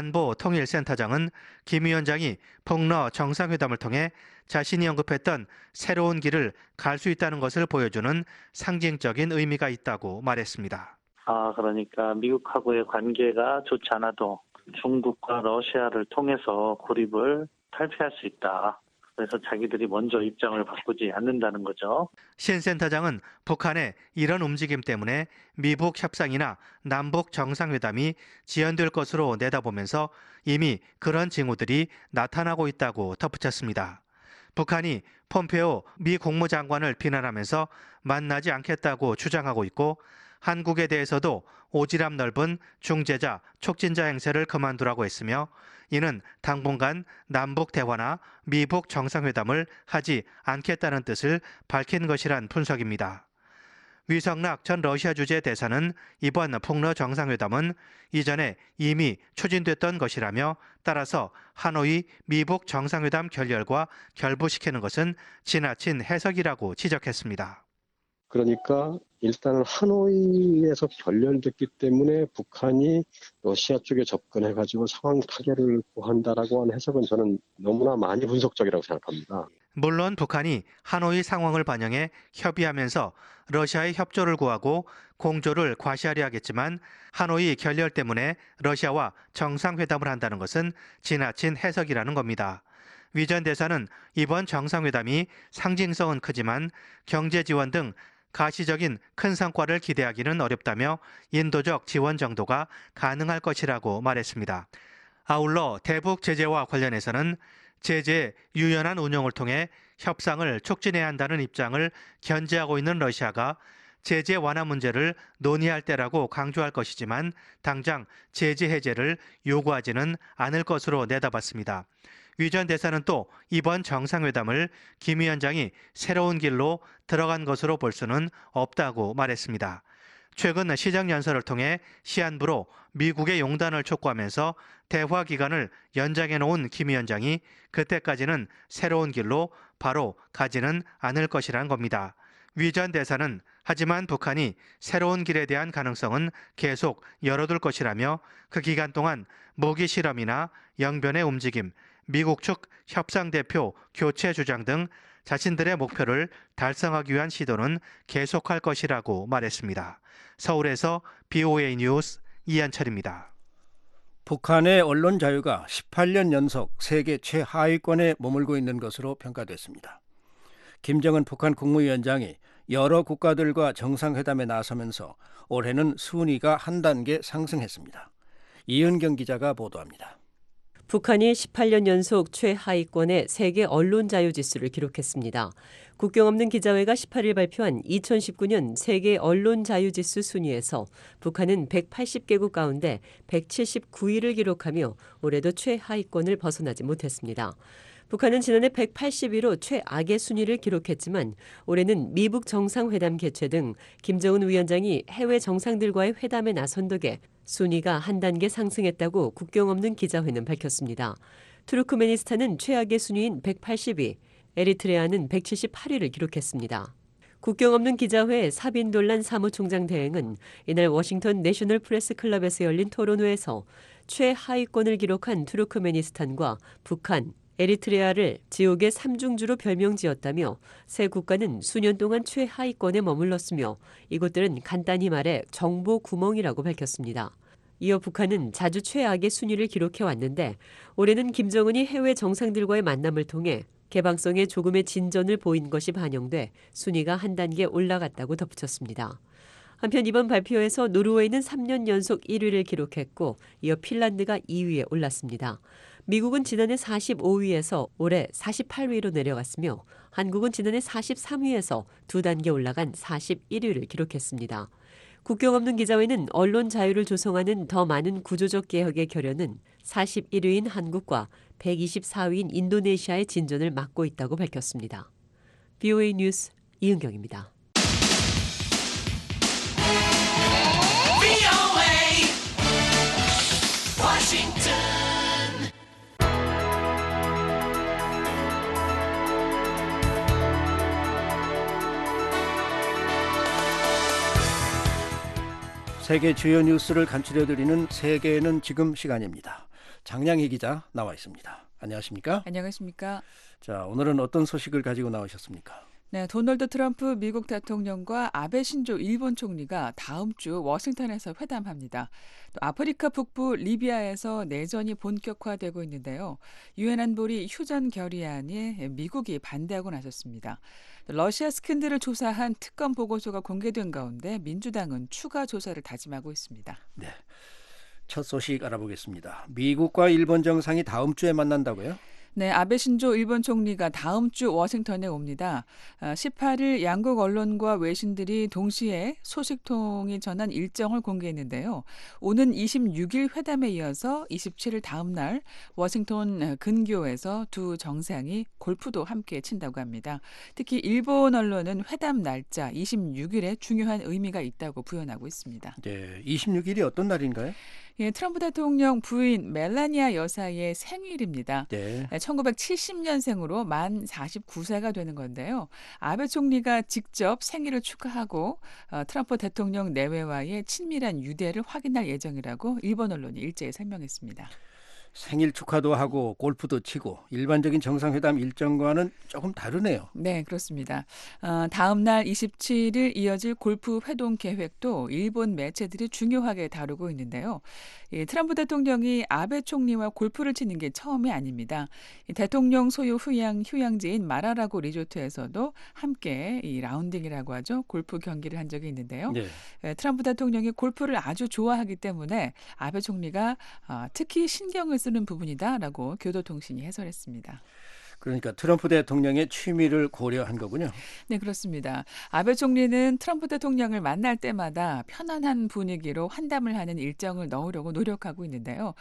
안보통일센터장은 김 위원장이 북러 정상회담을 통해 자신이 언급했던 새로운 길을 갈 수 있다는 것을 보여주는 상징적인 의미가 있다고 말했습니다. 아, 그러니까 미국하고의 관계가 좋지 않아도 중국과 러시아를 통해서 고립을 탈피할 수 있다. 그래서 자기들이 먼저 입장을 바꾸지 않는다는 거죠. 신 센터장은 북한의 이런 움직임 때문에 미북 협상이나 남북 정상회담이 지연될 것으로 내다보면서 이미 그런 징후들이 나타나고 있다고 덧붙였습니다. 북한이 폼페오 미 국무장관을 비난하면서 만나지 않겠다고 주장하고 있고 한국에 대해서도 오지랖 넓은 중재자, 촉진자 행세를 그만두라고 했으며 이는 당분간 남북 대화나 미북 정상회담을 하지 않겠다는 뜻을 밝힌 것이란 분석입니다. 위성락 전 러시아 주재 대사는 이번 북러 정상회담은 이전에 이미 추진됐던 것이라며 따라서 하노이 미북 정상회담 결렬과 결부시키는 것은 지나친 해석이라고 지적했습니다. 그러니까 일단은 하노이에서 결렬됐기 때문에 북한이 러시아 쪽에 접근해가지고 상황 타결을 구한다라고 하는 해석은 저는 너무나 많이 분석적이라고 생각합니다. 물론 북한이 하노이 상황을 반영해 협의하면서 러시아의 협조를 구하고 공조를 과시하려 하겠지만 하노이 결렬 때문에 러시아와 정상회담을 한다는 것은 지나친 해석이라는 겁니다. 위 전 대사는 이번 정상회담이 상징성은 크지만 경제 지원 등 가시적인 큰 성과를 기대하기는 어렵다며 인도적 지원 정도가 가능할 것이라고 말했습니다. 아울러 대북 제재와 관련해서는 제재의 유연한 운영을 통해 협상을 촉진해야 한다는 입장을 견지하고 있는 러시아가 제재 완화 문제를 논의할 때라고 강조할 것이지만 당장 제재 해제를 요구하지는 않을 것으로 내다봤습니다. 위 전 대사는 또 이번 정상회담을 김 위원장이 새로운 길로 들어간 것으로 볼 수는 없다고 말했습니다. 최근 시정연설을 통해 시한부로 미국의 용단을 촉구하면서 대화 기간을 연장해 놓은 김 위원장이 그때까지는 새로운 길로 바로 가지는 않을 것이란 겁니다. 위 전 대사는 하지만 북한이 새로운 길에 대한 가능성은 계속 열어둘 것이라며 그 기간 동안 무기 실험이나 영변의 움직임, 미국 측 협상 대표 교체 주장 등 자신들의 목표를 달성하기 위한 시도는 계속할 것이라고 말했습니다. 서울에서 비오에이 뉴스 이한철입니다. 북한의 언론 자유가 십팔 년 연속 세계 최하위권에 머물고 있는 것으로 평가됐습니다. 김정은 북한 국무위원장이 여러 국가들과 정상회담에 나서면서 올해는 순위가 한 단계 상승했습니다. 이은경 기자가 보도합니다. 북한이 십팔 년 연속 최하위권의 세계 언론 자유 지수를 기록했습니다. 국경 없는 기자회가 십팔 일 발표한 이천십구 년 세계 언론 자유 지수 순위에서 북한은 백팔십 개국 가운데 백칠십구 위를 기록하며 올해도 최하위권을 벗어나지 못했습니다. 북한은 지난해 백팔십 위로 최악의 순위를 기록했지만 올해는 미북 정상회담 개최 등 김정은 위원장이 해외 정상들과의 회담에 나선 덕에 순위가 한 단계 상승했다고 국경 없는 기자회는 밝혔습니다. 투르크메니스탄은 최악의 순위인 백팔십 위, 에리트레아는 백칠십팔 위를 기록했습니다. 국경 없는 기자회 사빈돌란 사무총장 대행은 이날 워싱턴 내셔널 프레스 클럽에서 열린 토론회에서 최하위권을 기록한 투르크메니스탄과 북한, 에리트레아를 지옥의 삼중주로 별명지었다며 세 국가는 수년 동안 최하위권에 머물렀으며 이곳들은 간단히 말해 정보 구멍이라고 밝혔습니다. 이어 북한은 자주 최악의 순위를 기록해왔는데 올해는 김정은이 해외 정상들과의 만남을 통해 개방성에 조금의 진전을 보인 것이 반영돼 순위가 한 단계 올라갔다고 덧붙였습니다. 한편 이번 발표에서 노르웨이는 삼 년 연속 일 위를 기록했고 이어 핀란드가 이 위에 올랐습니다. 미국은 지난해 사십오 위에서 올해 사십팔 위로 내려갔으며 한국은 지난해 사십삼 위에서 두 단계 올라간 사십일 위를 기록했습니다. 국경 없는 기자회는 언론 자유를 조성하는 더 많은 구조적 개혁의 결연은 사십일 위인 한국과 백이십사 위인 인도네시아의 진전을 막고 있다고 밝혔습니다. 비오에이 뉴스 이은경입니다. 세계 주요 뉴스를 간추려드리는 세계는 지금 시간입니다. 장량희 기자 나와 있습니다. 안녕하십니까? 안녕하십니까? 자, 오늘은 어떤 소식을 가지고 나오셨습니까? 네, 도널드 트럼프 미국 대통령과 아베 신조 일본 총리가 다음 주 워싱턴에서 회담합니다. 또 아프리카 북부 리비아에서 내전이 본격화되고 있는데요. 유엔 안보리 휴전 결의안에 미국이 반대하고 나섰습니다. 러시아 스캔들을 조사한 특검 보고서가 공개된 가운데 민주당은 추가 조사를 다짐하고 있습니다. 네, 첫 소식 알아보겠습니다. 미국과 일본 정상이 다음 주에 만난다고요? 네, 아베 신조 일본 총리가 다음 주 워싱턴에 옵니다. 십팔 일 양국 언론과 외신들이 동시에 소식통이 전한 일정을 공개했는데요. 오는 이십육 일 회담에 이어서 이십칠 일 다음 날 워싱턴 근교에서 두 정상이 골프도 함께 친다고 합니다. 특히 일본 언론은 회담 날짜 이십육 일에 중요한 의미가 있다고 부연하고 있습니다. 네, 이십육 일이 어떤 날인가요? 예, 트럼프 대통령 부인 멜라니아 여사의 생일입니다. 네. 천구백칠십 년생으로 만 사십구 세가 되는 건데요. 아베 총리가 직접 생일을 축하하고 어, 트럼프 대통령 내외와의 친밀한 유대를 확인할 예정이라고 일본 언론이 일제히 설명했습니다. 생일 축하도 하고 골프도 치고 일반적인 정상회담 일정과는 조금 다르네요. 네, 그렇습니다. 어, 다음 날 이십칠 일 이어질 골프 회동 계획도 일본 매체들이 중요하게 다루고 있는데요. 이 트럼프 대통령이 아베 총리와 골프를 치는 게 처음이 아닙니다. 이 대통령 소유 휴양, 휴양지인 마라라고 리조트에서도 함께 이 라운딩이라고 하죠. 골프 경기를 한 적이 있는데요. 네. 예, 트럼프 대통령이 골프를 아주 좋아하기 때문에 아베 총리가 어, 특히 신경을 쓰는 부분이다라고 교도통신이 해설했습니다. 그러니까 트럼프 대통령의 취미를 고려한 거군요. 네, 그렇습니다. 아베 총리는 트럼프 대통령을 만날 때마다 편안한 분위기로 환담을 하는 일정을 넣으려고 노력하고 있는데요.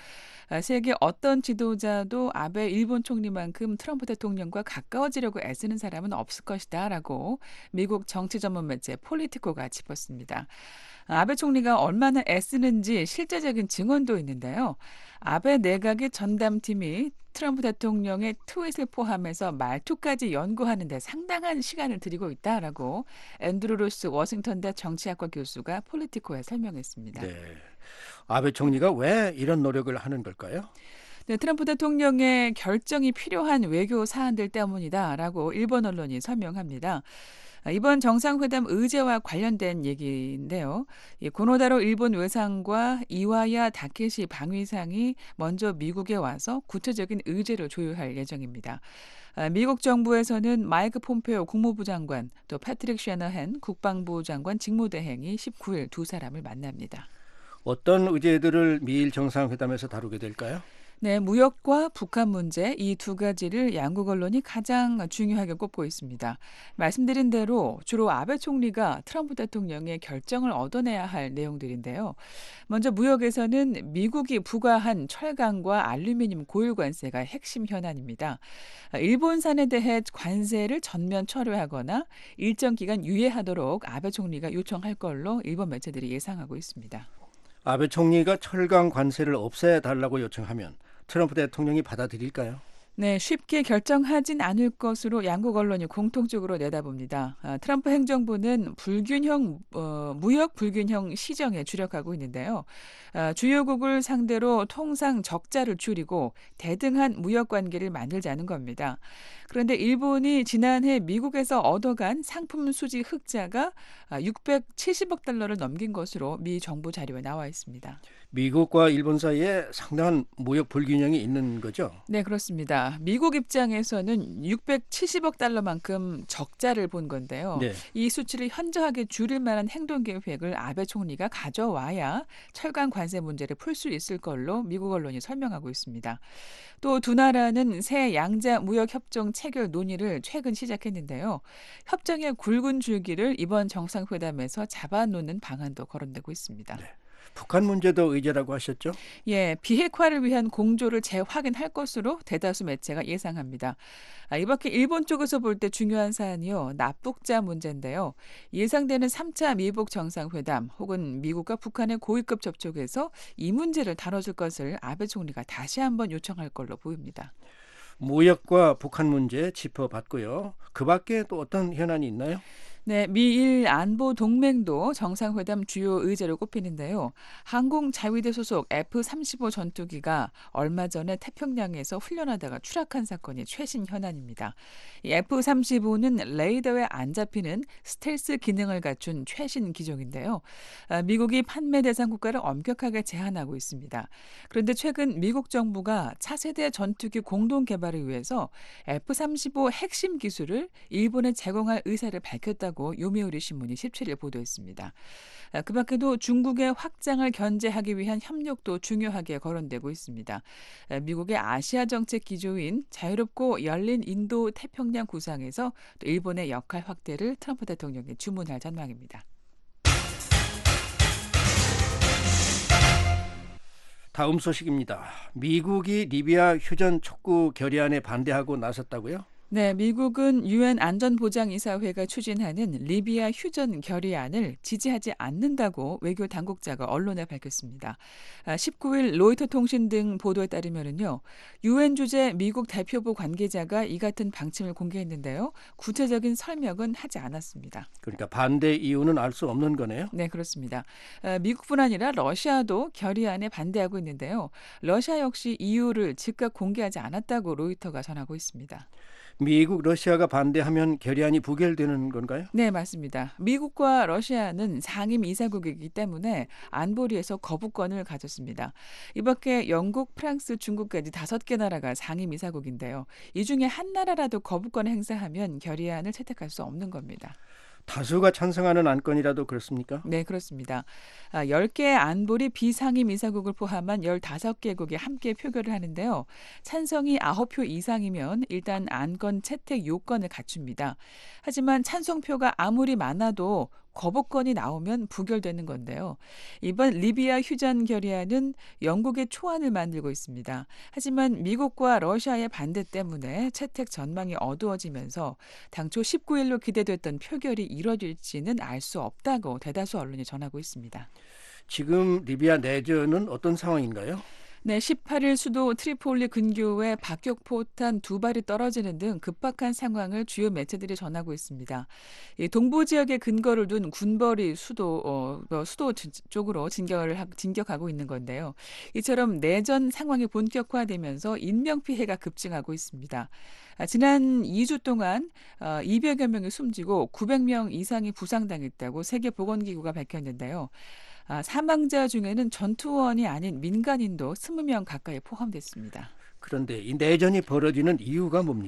세계 어떤 지도자도 아베 일본 총리만큼 트럼프 대통령과 가까워지려고 애쓰는 사람은 없을 것이다라고 미국 정치 전문 매체 폴리티코가 짚었습니다. 아베 총리가 얼마나 애쓰는지 실제적인 증언도 있는데요. 아베 내각의 전담팀이 트럼프 대통령의 트윗을 포함해서 말투까지 연구하는 데 상당한 시간을 들이고 있다라고 앤드루 로스 워싱턴대 정치학과 교수가 폴리티코에 설명했습니다. 네. 아베 총리가 왜 이런 노력을 하는 걸까요? 네, 트럼프 대통령의 결정이 필요한 외교 사안들 때문이다라고 일본 언론이 설명합니다. 이번 정상회담 의제와 관련된 얘기인데요. 고노다로 일본 외상과 이와야 다케시 방위상이 먼저 미국에 와서 구체적인 의제를 조율할 예정입니다. 미국 정부에서는 마이크 폼페오 국무부 장관, 또 패트릭 셔너헨 국방부 장관 직무대행이 십구 일 두 사람을 만납니다. 어떤 의제들을 미일 정상회담에서 다루게 될까요? 네, 무역과 북한 문제 이 두 가지를 양국 언론이 가장 중요하게 꼽고 있습니다. 말씀드린 대로 주로 아베 총리가 트럼프 대통령의 결정을 얻어내야 할 내용들인데요. 먼저 무역에서는 미국이 부과한 철강과 알루미늄 고유 관세가 핵심 현안입니다. 일본산에 대해 관세를 전면 철회하거나 일정 기간 유예하도록 아베 총리가 요청할 걸로 일본 매체들이 예상하고 있습니다. 아베 총리가 철강 관세를 없애달라고 요청하면 트럼프 대통령이 받아들일까요? 네, 쉽게 결정하진 않을 것으로 양국 언론이 공통적으로 내다봅니다. 아, 트럼프 행정부는 불균형 어, 무역 불균형 시정에 주력하고 있는데요. 아, 주요국을 상대로 통상 적자를 줄이고 대등한 무역 관계를 만들자는 겁니다. 그런데 일본이 지난해 미국에서 얻어간 상품 수지 흑자가 육백칠십억 달러를 넘긴 것으로 미 정부 자료에 나와 있습니다. 미국과 일본 사이에 상당한 무역 불균형이 있는 거죠? 네, 그렇습니다. 미국 입장에서는 육백칠십억 달러만큼 적자를 본 건데요. 네. 이 수치를 현저하게 줄일 만한 행동 계획을 아베 총리가 가져와야 철강 관세 문제를 풀 수 있을 걸로 미국 언론이 설명하고 있습니다. 또 두 나라는 새 양자 무역 협정 체결 논의를 최근 시작했는데요. 협정의 굵은 줄기를 이번 정상회담에서 잡아놓는 방안도 거론되고 있습니다. 네. 북한 문제도 의제라고 하셨죠? 예, 비핵화를 위한 공조를 재확인할 것으로 대다수 매체가 예상합니다. 아, 이 밖에 일본 쪽에서 볼 때 중요한 사안이요. 납북자 문제인데요. 예상되는 삼 차 미북 정상회담 혹은 미국과 북한의 고위급 접촉에서 이 문제를 다뤄줄 것을 아베 총리가 다시 한번 요청할 걸로 보입니다. 무역과 북한 문제 짚어봤고요. 그 밖에 또 어떤 현안이 있나요? 네, 미일 안보 동맹도 정상회담 주요 의제로 꼽히는데요. 항공자위대 소속 에프 삼십오 전투기가 얼마 전에 태평양에서 훈련하다가 추락한 사건이 최신 현안입니다. 이 에프 삼십오는 레이더에 안 잡히는 스텔스 기능을 갖춘 최신 기종인데요. 미국이 판매 대상 국가를 엄격하게 제한하고 있습니다. 그런데 최근 미국 정부가 차세대 전투기 공동 개발을 위해서 에프 삼십오 핵심 기술을 일본에 제공할 의사를 밝혔다고 요미우리 신문이 십칠 일 보도했습니다. 그 밖에도 중국의 확장을 견제하기 위한 협력도 중요하게 거론되고 있습니다. 미국의 아시아 정책 기조인 자유롭고 열린 인도 태평양 구상에서 또 일본의 역할 확대를 트럼프 대통령이 주문할 전망입니다. 다음 소식입니다. 미국이 리비아 휴전 촉구 결의안에 반대하고 나섰다고요? 네, 미국은 유엔 안전보장이사회가 추진하는 리비아 휴전 결의안을 지지하지 않는다고 외교 당국자가 언론에 밝혔습니다. 십구 일 로이터 통신 등 보도에 따르면요, 유엔 주재 미국 대표부 관계자가 이 같은 방침을 공개했는데요. 구체적인 설명은 하지 않았습니다. 그러니까 반대 이유는 알 수 없는 거네요? 네, 그렇습니다. 미국뿐 아니라 러시아도 결의안에 반대하고 있는데요. 러시아 역시 이유를 즉각 공개하지 않았다고 로이터가 전하고 있습니다. 미국, 러시아가 반대하면 결의안이 부결되는 건가요? 네, 맞습니다. 미국과 러시아는 상임 이사국이기 때문에 안보리에서 거부권을 가졌습니다. 이 밖에 영국, 프랑스, 중국까지 다섯 개 나라가 상임 이사국인데요. 이 중에 한 나라라도 거부권을 행사하면 결의안을 채택할 수 없는 겁니다. 다수가 찬성하는 안건이라도 그렇습니까? 네, 그렇습니다. 아, 열 개의 안보리 비상임 이사국을 포함한 열다섯 개국이 함께 표결을 하는데요. 찬성이 아홉 표 이상이면 일단 안건 채택 요건을 갖춥니다. 하지만 찬성표가 아무리 많아도 거부권이 나오면 부결되는 건데요. 이번 리비아 휴전 결의안은 영국의 초안을 만들고 있습니다. 하지만 미국과 러시아의 반대 때문에 채택 전망이 어두워지면서 당초 십구 일로 기대됐던 표결이 이뤄질지는 알 수 없다고 대다수 언론이 전하고 있습니다. 지금 리비아 내전은 어떤 상황인가요? 네, 십팔 일 수도 트리폴리 근교에 박격포탄 두 발이 떨어지는 등 급박한 상황을 주요 매체들이 전하고 있습니다. 이 동부 지역에 근거를 둔 군벌이 수도 어, 수도 쪽으로 진격을 하, 진격하고 있는 건데요. 이처럼 내전 상황이 본격화되면서 인명 피해가 급증하고 있습니다. 아, 지난 이 주 동안 어, 이백여 명이 숨지고 구백 명 이상이 부상당했다고 세계보건기구가 밝혔는데요. 아, 사망자 중에는 전투원이 아닌 민간인도 이십 명 가까이 포함됐습니다. 그런데 이 내전이 벌어지는 이유가 뭡니까?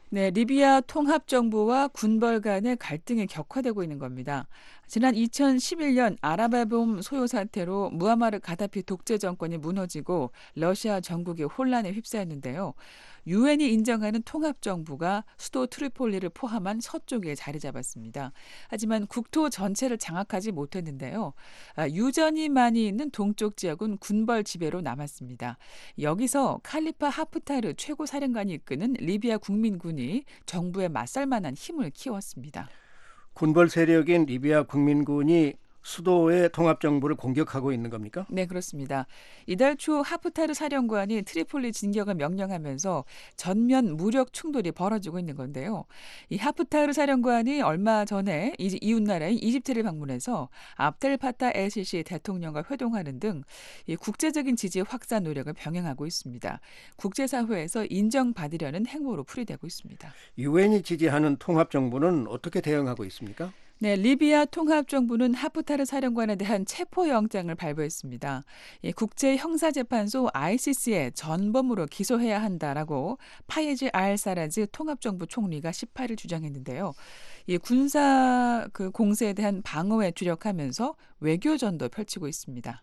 네, 리비아 통합정부와 군벌 간의 갈등이 격화되고 있는 겁니다. 지난 이천십일 년 아랍의 봄 소요 사태로 무아마르 가다피 독재 정권이 무너지고 러시아 전국이 혼란에 휩싸였는데요. 유엔이 인정하는 통합정부가 수도 트리폴리를 포함한 서쪽에 자리 잡았습니다. 하지만 국토 전체를 장악하지 못했는데요. 유전이 많이 있는 동쪽 지역은 군벌 지배로 남았습니다. 여기서 칼리파 하프타르 최고 사령관이 이끄는 리비아 국민군이 정부에 맞설 만한 힘을 키웠습니다. 군벌 세력인 리비아 국민군이 수도의 통합정부를 공격하고 있는 겁니까? 네, 그렇습니다. 이달 초 하프타르 사령관이 트리폴리 진격을 명령하면서 전면 무력 충돌이 벌어지고 있는 건데요. 이 하프타르 사령관이 얼마 전에 이웃나라인 이집트를 방문해서 압델 파타 엘시시 대통령과 회동하는 등 이 국제적인 지지 확산 노력을 병행하고 있습니다. 국제사회에서 인정받으려는 행보로 풀이되고 있습니다. 유엔이 지지하는 통합정부는 어떻게 대응하고 있습니까? 네, 리비아 통합정부는 하프타르 사령관에 대한 체포영장을 발부했습니다. 예, 국제형사재판소 아이씨씨에 전범으로 기소해야 한다라고 파예즈 알 사라즈 통합정부 총리가 십팔 일 주장했는데요. 이 군사 그 공세에 대한 방어에 주력하면서 외교전도 펼치고 있습니다.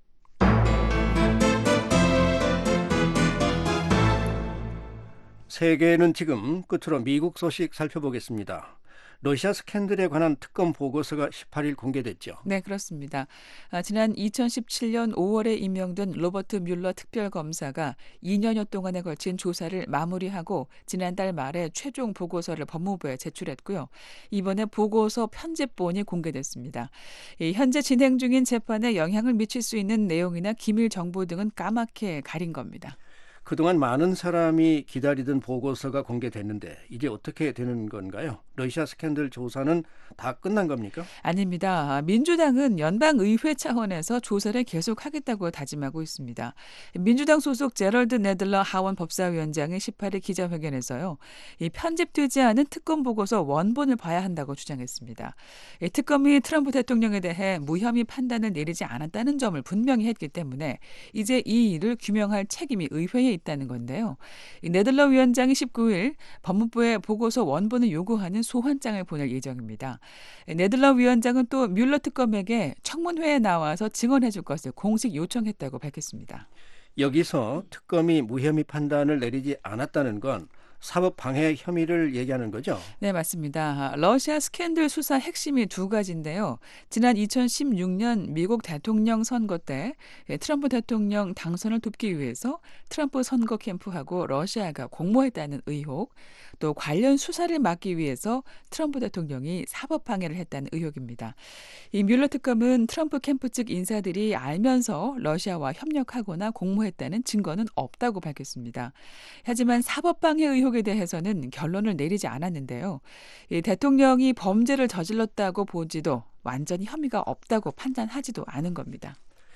세계는 지금 끝으로 미국 소식 살펴보겠습니다. 러시아 스캔들에 관한 특검 보고서가 십팔 일 공개됐죠. 네, 그렇습니다. 아, 지난 이천십칠 년 오월에 임명된 로버트 뮬러 특별검사가 이 년여 동안에 걸친 조사를 마무리하고 지난달 말에 최종 보고서를 법무부에 제출했고요. 이번에 보고서 편집본이 공개됐습니다. 이 현재 진행 중인 재판에 영향을 미칠 수 있는 내용이나 기밀 정보 등은 까맣게 가린 겁니다. 그동안 많은 사람이 기다리던 보고서가 공개됐는데 이제 어떻게 되는 건가요? 러시아 스캔들 조사는 다 끝난 겁니까? 아닙니다. 민주당은 연방의회 차원에서 조사를 계속하겠다고 다짐하고 있습니다. 민주당 소속 제럴드 네들러 하원 법사위원장이 십팔 일 기자회견에서요. 이 편집되지 않은 특검 보고서 원본을 봐야 한다고 주장했습니다. 이 특검이 트럼프 대통령에 대해 무혐의 판단을 내리지 않았다는 점을 분명히 했기 때문에 이제 이 일을 규명할 책임이 의회에 있다는 건데요. 이 네들러 위원장이 십구 일 법무부에 보고서 원본을 요구하는 소환장을 보낼 예정입니다. 네들러 위원장은 또 뮬러 특검에게 청문회에 나와서 증언해 줄 것을 공식 요청했다고 밝혔습니다. 여기서 특검이 무혐의 판단을 내리지 않았다는 건 사법 방해 혐의를 얘기하는 거죠? 네, 맞습니다. 러시아 스캔들 수사 핵심이 두 가지인데요. 지난 이천십육 년 미국 대통령 선거 때 트럼프 대통령 당선을 돕기 위해서 트럼프 선거 캠프하고 러시아가 공모했다는 의혹, 또 관련 수사를 막기 위해서 트럼프 대통령이 사법 방해를 했다는 의혹입니다. 이 뮬러 특검은 트럼프 캠프 측 인사들이 알면서 러시아와 협력하거나 공모했다는 증거는 없다고 밝혔습니다. 하지만 사법 방해 의혹 에 대해서는 결론을 내리지 않았는데요. 이 대통령이 범죄를 저질렀다고 보지도 완전히 혐의가 없다고 판단하지도 않은 겁니다.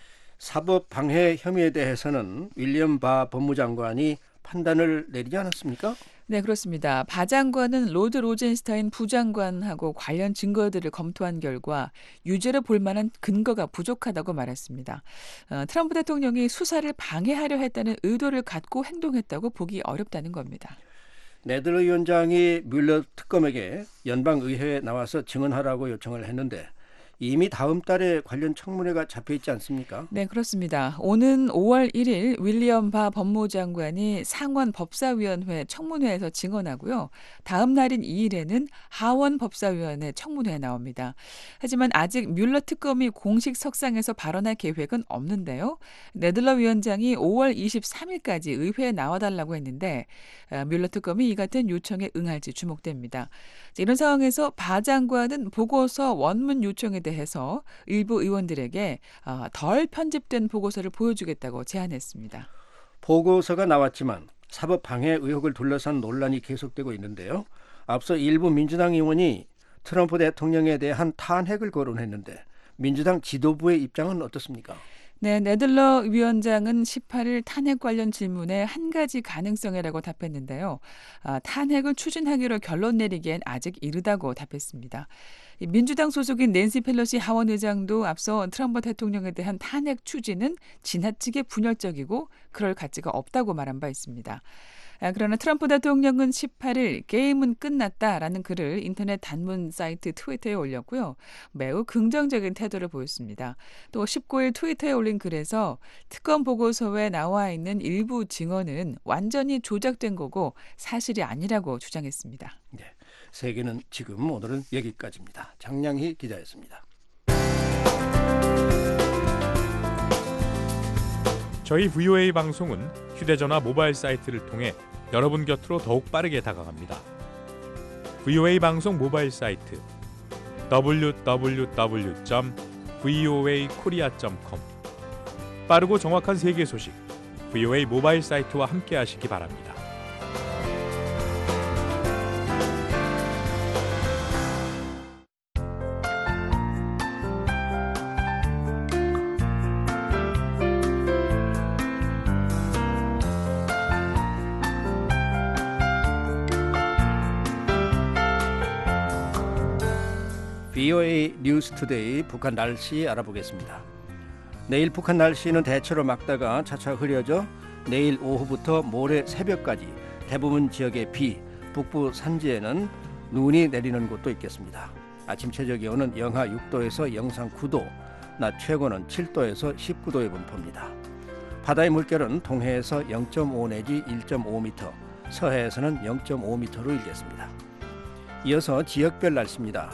사법 방해 혐의에 대해서는 윌리엄 바 법무장관이 판단을 내리지 않았습니까? 네, 그렇습니다. 바 장관은 로드 로젠스타인 부장관하고 관련 증거들을 검토한 결과 유죄를 볼 만한 근거가 부족하다고 말했습니다. 어, 트럼프 대통령이 수사를 방해하려 했다는 의도를 갖고 행동했다고 보기 어렵다는 겁니다. 네들러 위원장이 뮬러 특검에게 연방의회에 나와서 증언하라고 요청을 했는데 이미 다음 달에 관련 청문회가 잡혀 있지 않습니까? 네, 그렇습니다. 오는 오월 일일 윌리엄 바 법무장관이 상원 법사위원회 청문회에서 증언하고요. 다음 날인 이일에는 하원 법사위원회 청문회에 나옵니다. 하지만 아직 뮬러 특검이 공식 석상에서 발언할 계획은 없는데요. 네들러 위원장이 오월 이십삼일까지 의회에 나와달라고 했는데 뮬러 특검이 이 같은 요청에 응할지 주목됩니다. 이런 상황에서 바 장관은 보고서 원문 요청에 대해서 일부 의원들에게 덜 편집된 보고서를 보여주겠다고 제안했습니다. 보고서가 나왔지만 사법 방해 의혹을 둘러싼 논란이 계속되고 있는데요. 앞서 일부 민주당 의원이 트럼프 대통령에 대한 탄핵을 거론했는데 민주당 지도부의 입장은 어떻습니까? 네, 네들러 위원장은 십팔 일 탄핵 관련 질문에 한 가지 가능성이라고 답했는데요. 아, 탄핵을 추진하기로 결론 내리기엔 아직 이르다고 답했습니다. 민주당 소속인 낸시 펠로시 하원 의장도 앞서 트럼프 대통령에 대한 탄핵 추진은 지나치게 분열적이고 그럴 가치가 없다고 말한 바 있습니다. 아, 그러나 트럼프 대통령은 십팔 일 게임은 끝났다라는 글을 인터넷 단문 사이트 트위터에 올렸고요. 매우 긍정적인 태도를 보였습니다. 또 십구 일 트위터에 올린 글에서 특검 보고서에 나와 있는 일부 증언은 완전히 조작된 거고 사실이 아니라고 주장했습니다. 네, 세계는 지금 오늘은 여기까지입니다. 장량희 기자였습니다. 저희 브이오에이 방송은 휴대전화 모바일 사이트를 통해 여러분 곁으로 더욱 빠르게 다가갑니다. 브이오에이 방송 모바일 사이트 더블유 더블유 더블유 점 브이오에이 코리아 점 컴 빠르고 정확한 세계 소식 브이오에이 모바일 사이트와 함께 하시기 바랍니다. 브이오에이 뉴스투데이 북한 날씨 알아보겠습니다. 내일 북한 날씨는 대체로 맑다가 차차 흐려져 내일 오후부터 모레 새벽까지 대부분 지역에 비, 북부 산지에는 눈이 내리는 곳도 있겠습니다. 아침 최저 기온은 영하 육 도에서 영상 구 도, 낮 최고는 칠 도에서 십구 도의 분포입니다. 바다의 물결은 동해에서 영 점 오 내지 일 점 오 미터, 서해에서는 영 점 오 미터로 일겠습니다. 이어서 지역별 날씨입니다.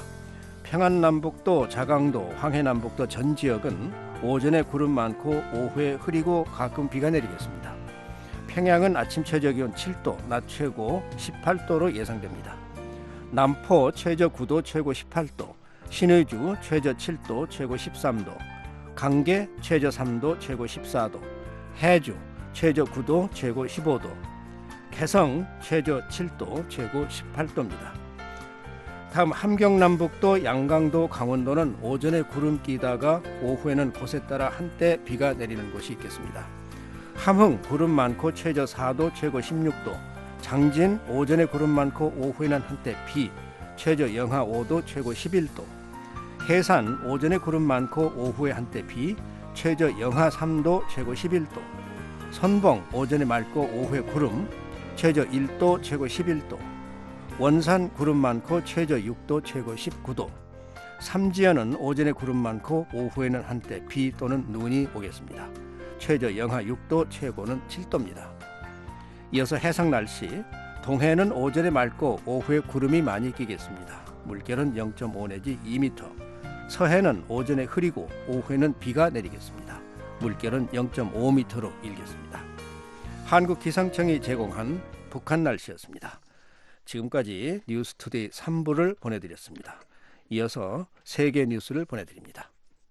평안남북도, 자강도, 황해남북도 전 지역은 오전에 구름 많고 오후에 흐리고 가끔 비가 내리겠습니다. 평양은 아침 최저 기온 칠 도, 낮 최고 십팔 도로 예상됩니다. 남포 최저 구 도, 최고 십팔 도, 신의주 최저 칠 도, 최고 십삼 도, 강계 최저 삼 도, 최고 십사 도, 해주 최저 구 도, 최고 십오 도, 개성 최저 칠 도, 최고 십팔 도입니다. 다음 함경남북도, 양강도, 강원도는 오전에 구름 끼다가 오후에는 곳에 따라 한때 비가 내리는 곳이 있겠습니다. 함흥 구름 많고 최저 사 도, 최고 십육 도, 장진 오전에 구름 많고 오후에는 한때 비, 최저 영하 오 도, 최고 십일 도, 해산 오전에 구름 많고 오후에 한때 비, 최저 영하 삼 도, 최고 십일 도, 선봉 오전에 맑고 오후에 구름, 최저 일 도, 최고 십일 도, 원산 구름 많고 최저 육 도, 최고 십구 도, 삼지연은 오전에 구름 많고 오후에는 한때 비 또는 눈이 오겠습니다. 최저 영하 육 도, 최고는 칠 도입니다. 이어서 해상 날씨, 동해는 오전에 맑고 오후에 구름이 많이 끼겠습니다. 물결은 영 점 오 내지 이 미터, 서해는 오전에 흐리고 오후에는 비가 내리겠습니다. 물결은 영 점 오 미터로 일겠습니다. 한국기상청이 제공한 북한 날씨였습니다. 지금까지 뉴스투데이 삼 부를 보내드렸습니다. 이어서 세계 뉴스를 보내드립니다.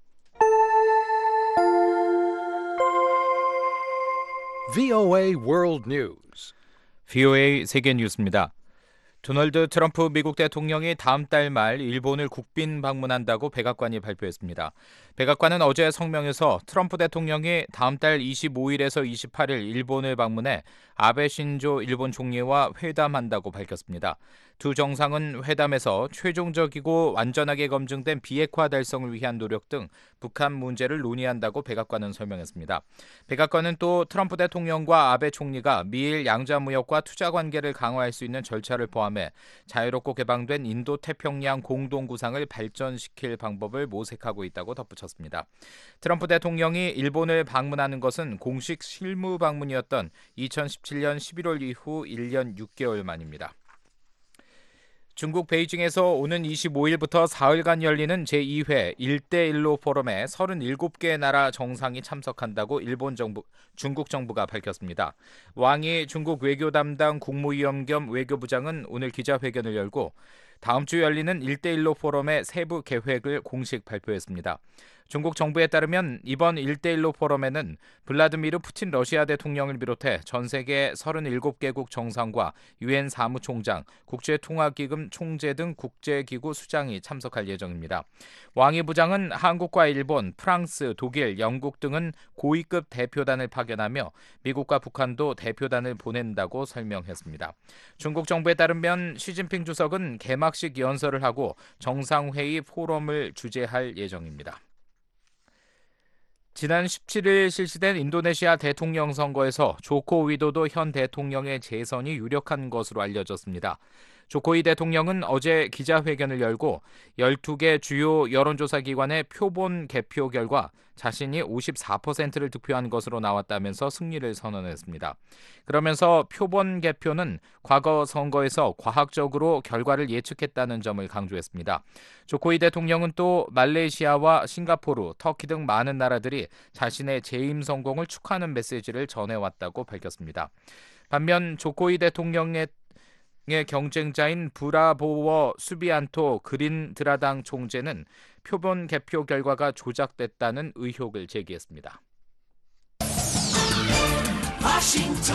브이오에이 World News. 브이오에이 세계 뉴스입니다. 도널드 트럼프 미국 대통령이 다음 달 말 일본을 국빈 방문한다고 백악관이 발표했습니다. 백악관은 어제 성명에서 트럼프 대통령이 다음 달 이십오 일에서 이십팔 일 일본을 방문해 아베 신조 일본 총리와 회담한다고 밝혔습니다. 두 정상은 회담에서 최종적이고 완전하게 검증된 비핵화 달성을 위한 노력 등 북한 문제를 논의한다고 백악관은 설명했습니다. 백악관은 또 트럼프 대통령과 아베 총리가 미일 양자 무역과 투자 관계를 강화할 수 있는 절차를 포함해 자유롭고 개방된 인도 태평양 공동 구상을 발전시킬 방법을 모색하고 있다고 덧붙였습니다. 트럼프 대통령이 일본을 방문하는 것은 공식 실무 방문이었던 이천십칠 년 십일월 이후 일 년 육 개월 만입니다. 중국 베이징에서 오는 이십오 일부터 사흘간 열리는 제이 회 일 대 일로 포럼에 서른일곱 개 나라 정상이 참석한다고 일본 정부, 중국 정부가 밝혔습니다. 왕이 중국 외교 담당 국무위원 겸 외교부장은 오늘 기자회견을 열고 다음 주 열리는 일 대 일로 포럼의 세부 계획을 공식 발표했습니다. 중국 정부에 따르면 이번 일 대 일로 포럼에는 블라드미르 푸틴 러시아 대통령을 비롯해 전 세계 서른일곱 개국 정상과 유엔 사무총장, 국제통화기금 총재 등 국제기구 수장이 참석할 예정입니다. 왕이 부장은 한국과 일본, 프랑스, 독일, 영국 등은 고위급 대표단을 파견하며 미국과 북한도 대표단을 보낸다고 설명했습니다. 중국 정부에 따르면 시진핑 주석은 개막식 연설을 하고 정상회의 포럼을 주재할 예정입니다. 지난 십칠 일 실시된 인도네시아 대통령 선거에서 조코 위도도 현 대통령의 재선이 유력한 것으로 알려졌습니다. 조코이 대통령은 어제 기자회견을 열고 열두 개 주요 여론조사 기관의 표본 개표 결과 자신이 오십사 퍼센트를 득표한 것으로 나왔다면서 승리를 선언했습니다. 그러면서 표본 개표는 과거 선거에서 과학적으로 결과를 예측했다는 점을 강조했습니다. 조코이 대통령은 또 말레이시아와 싱가포르, 터키 등 많은 나라들이 자신의 재임 성공을 축하하는 메시지를 전해왔다고 밝혔습니다. 반면 조코이 대통령의 의 경쟁자인 브라보워 수비안토 그린드라당 총재는 표본 개표 결과가 조작됐다는 의혹을 제기했습니다. 워싱턴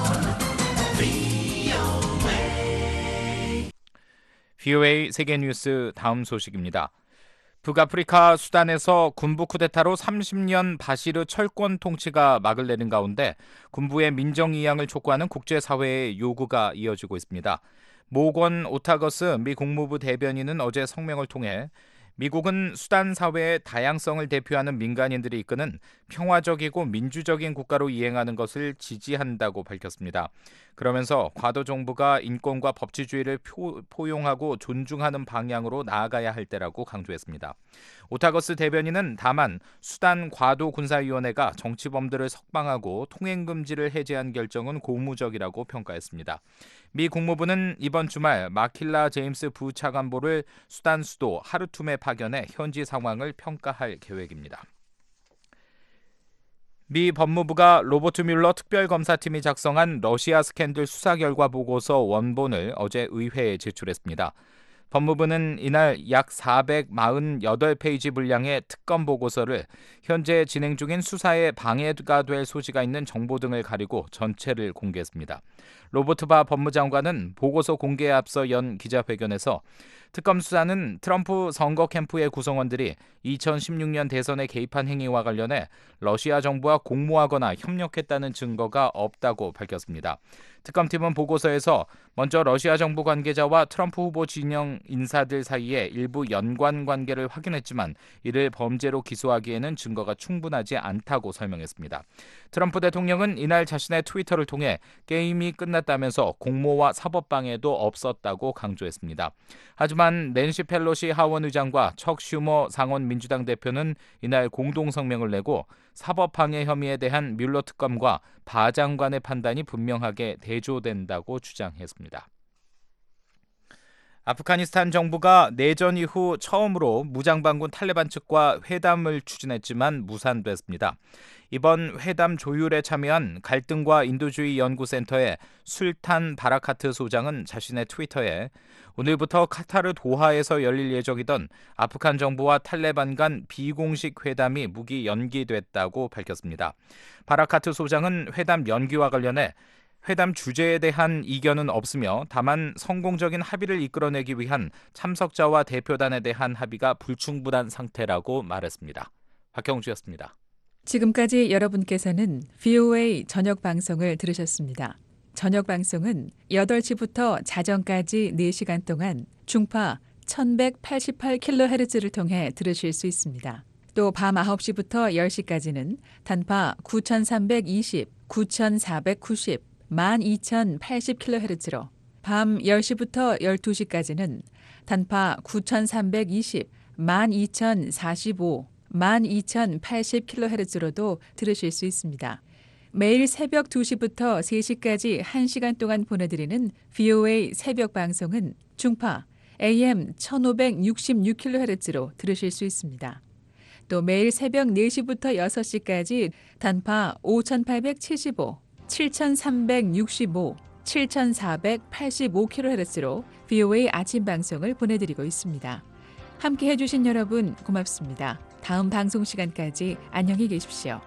브이오에이 브이오에이 세계뉴스 다음 소식입니다. 북아프리카 수단에서 군부 쿠데타로 삼십 년 바시르 철권 통치가 막을 내린 가운데 군부의 민정이양을 촉구하는 국제사회의 요구가 이어지고 있습니다. 모건 오타거스 미 국무부 대변인은 어제 성명을 통해 미국은 수단 사회의 다양성을 대표하는 민간인들이 이끄는 평화적이고 민주적인 국가로 이행하는 것을 지지한다고 밝혔습니다. 그러면서 과도 정부가 인권과 법치주의를 표, 포용하고 존중하는 방향으로 나아가야 할 때라고 강조했습니다. 오타거스 대변인은 다만 수단 과도 군사위원회가 정치범들을 석방하고 통행금지를 해제한 결정은 고무적이라고 평가했습니다. 미 국무부는 이번 주말 마킬라 제임스 부차관보를 수단 수도 하르툼에 파견해 현지 상황을 평가할 계획입니다. 미 법무부가 로버트 뮬러 특별검사팀이 작성한 러시아 스캔들 수사 결과 보고서 원본을 어제 의회에 제출했습니다. 법무부는 이날 약 사백사십팔 페이지 분량의 특검 보고서를 현재 진행 중인 수사에 방해가 될 소지가 있는 정보 등을 가리고 전체를 공개했습니다. 로버트 바 법무장관은 보고서 공개에 앞서 연 기자회견에서 특검 수사는 트럼프 선거 캠프의 구성원들이 이천십육 년 대선에 개입한 행위와 관련해 러시아 정부와 공모하거나 협력했다는 증거가 없다고 밝혔습니다. 특검팀은 보고서에서 먼저 러시아 정부 관계자와 트럼프 후보 진영 인사들 사이에 일부 연관 관계를 확인했지만 이를 범죄로 기소하기에는 증거가 충분하지 않다고 설명했습니다. 트럼프 대통령은 이날 자신의 트위터를 통해 게임이 끝났다면서 공모와 사법방해도 없었다고 강조했습니다. 하지만 낸시 펠로시 하원 의장과 척 슈머 상원 민주당 대표는 이날 공동 성명을 내고 사법방해 혐의에 대한 뮬러 특검과 바 장관의 판단이 분명하게 대조된다고 주장했습니다. 아프가니스탄 정부가 내전 이후 처음으로 무장반군 탈레반 측과 회담을 추진했지만 무산됐습니다. 이번 회담 조율에 참여한 갈등과 인도주의 연구센터의 술탄 바라카트 소장은 자신의 트위터에 오늘부터 카타르 도하에서 열릴 예정이던 아프간 정부와 탈레반 간 비공식 회담이 무기 연기됐다고 밝혔습니다. 바라카트 소장은 회담 연기와 관련해 회담 주제에 대한 이견은 없으며 다만 성공적인 합의를 이끌어내기 위한 참석자와 대표단에 대한 합의가 불충분한 상태라고 말했습니다. 박경주였습니다. 지금까지 여러분께서는 브이오에이 저녁 방송을 들으셨습니다. 저녁 방송은 여덟 시부터 자정까지 네 시간 동안 중파 천백팔십팔 킬로헤르츠를 통해 들으실 수 있습니다. 또 밤 아홉 시부터 열 시까지는 단파 구천삼백이십, 구천사백구십, 만 이천팔십 킬로헤르츠로 밤 열 시부터 열두 시까지는 단파 구천삼백이십, 만 이천사십오, 만 이천팔십 킬로헤르츠로도 들으실 수 있습니다. 매일 새벽 두 시부터 세 시까지 한 시간 동안 보내드리는 브이오에이 새벽 방송은 중파 에이엠 천오백육십육 킬로헤르츠로 들으실 수 있습니다. 또 매일 새벽 네 시부터 여섯 시까지 단파 오천팔백칠십오, 칠천삼백육십오, 칠천사백팔십오 킬로헤르츠로 브이오에이 아침 방송을 보내드리고 있습니다. 함께 해주신 여러분 고맙습니다. 다음 방송 시간까지 안녕히 계십시오.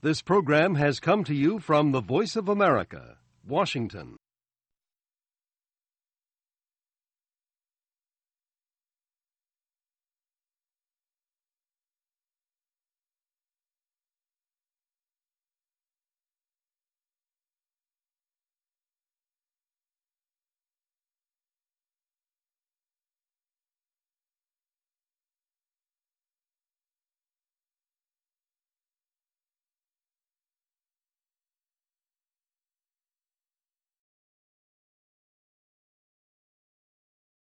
This program has come to you from the Voice of America, Washington.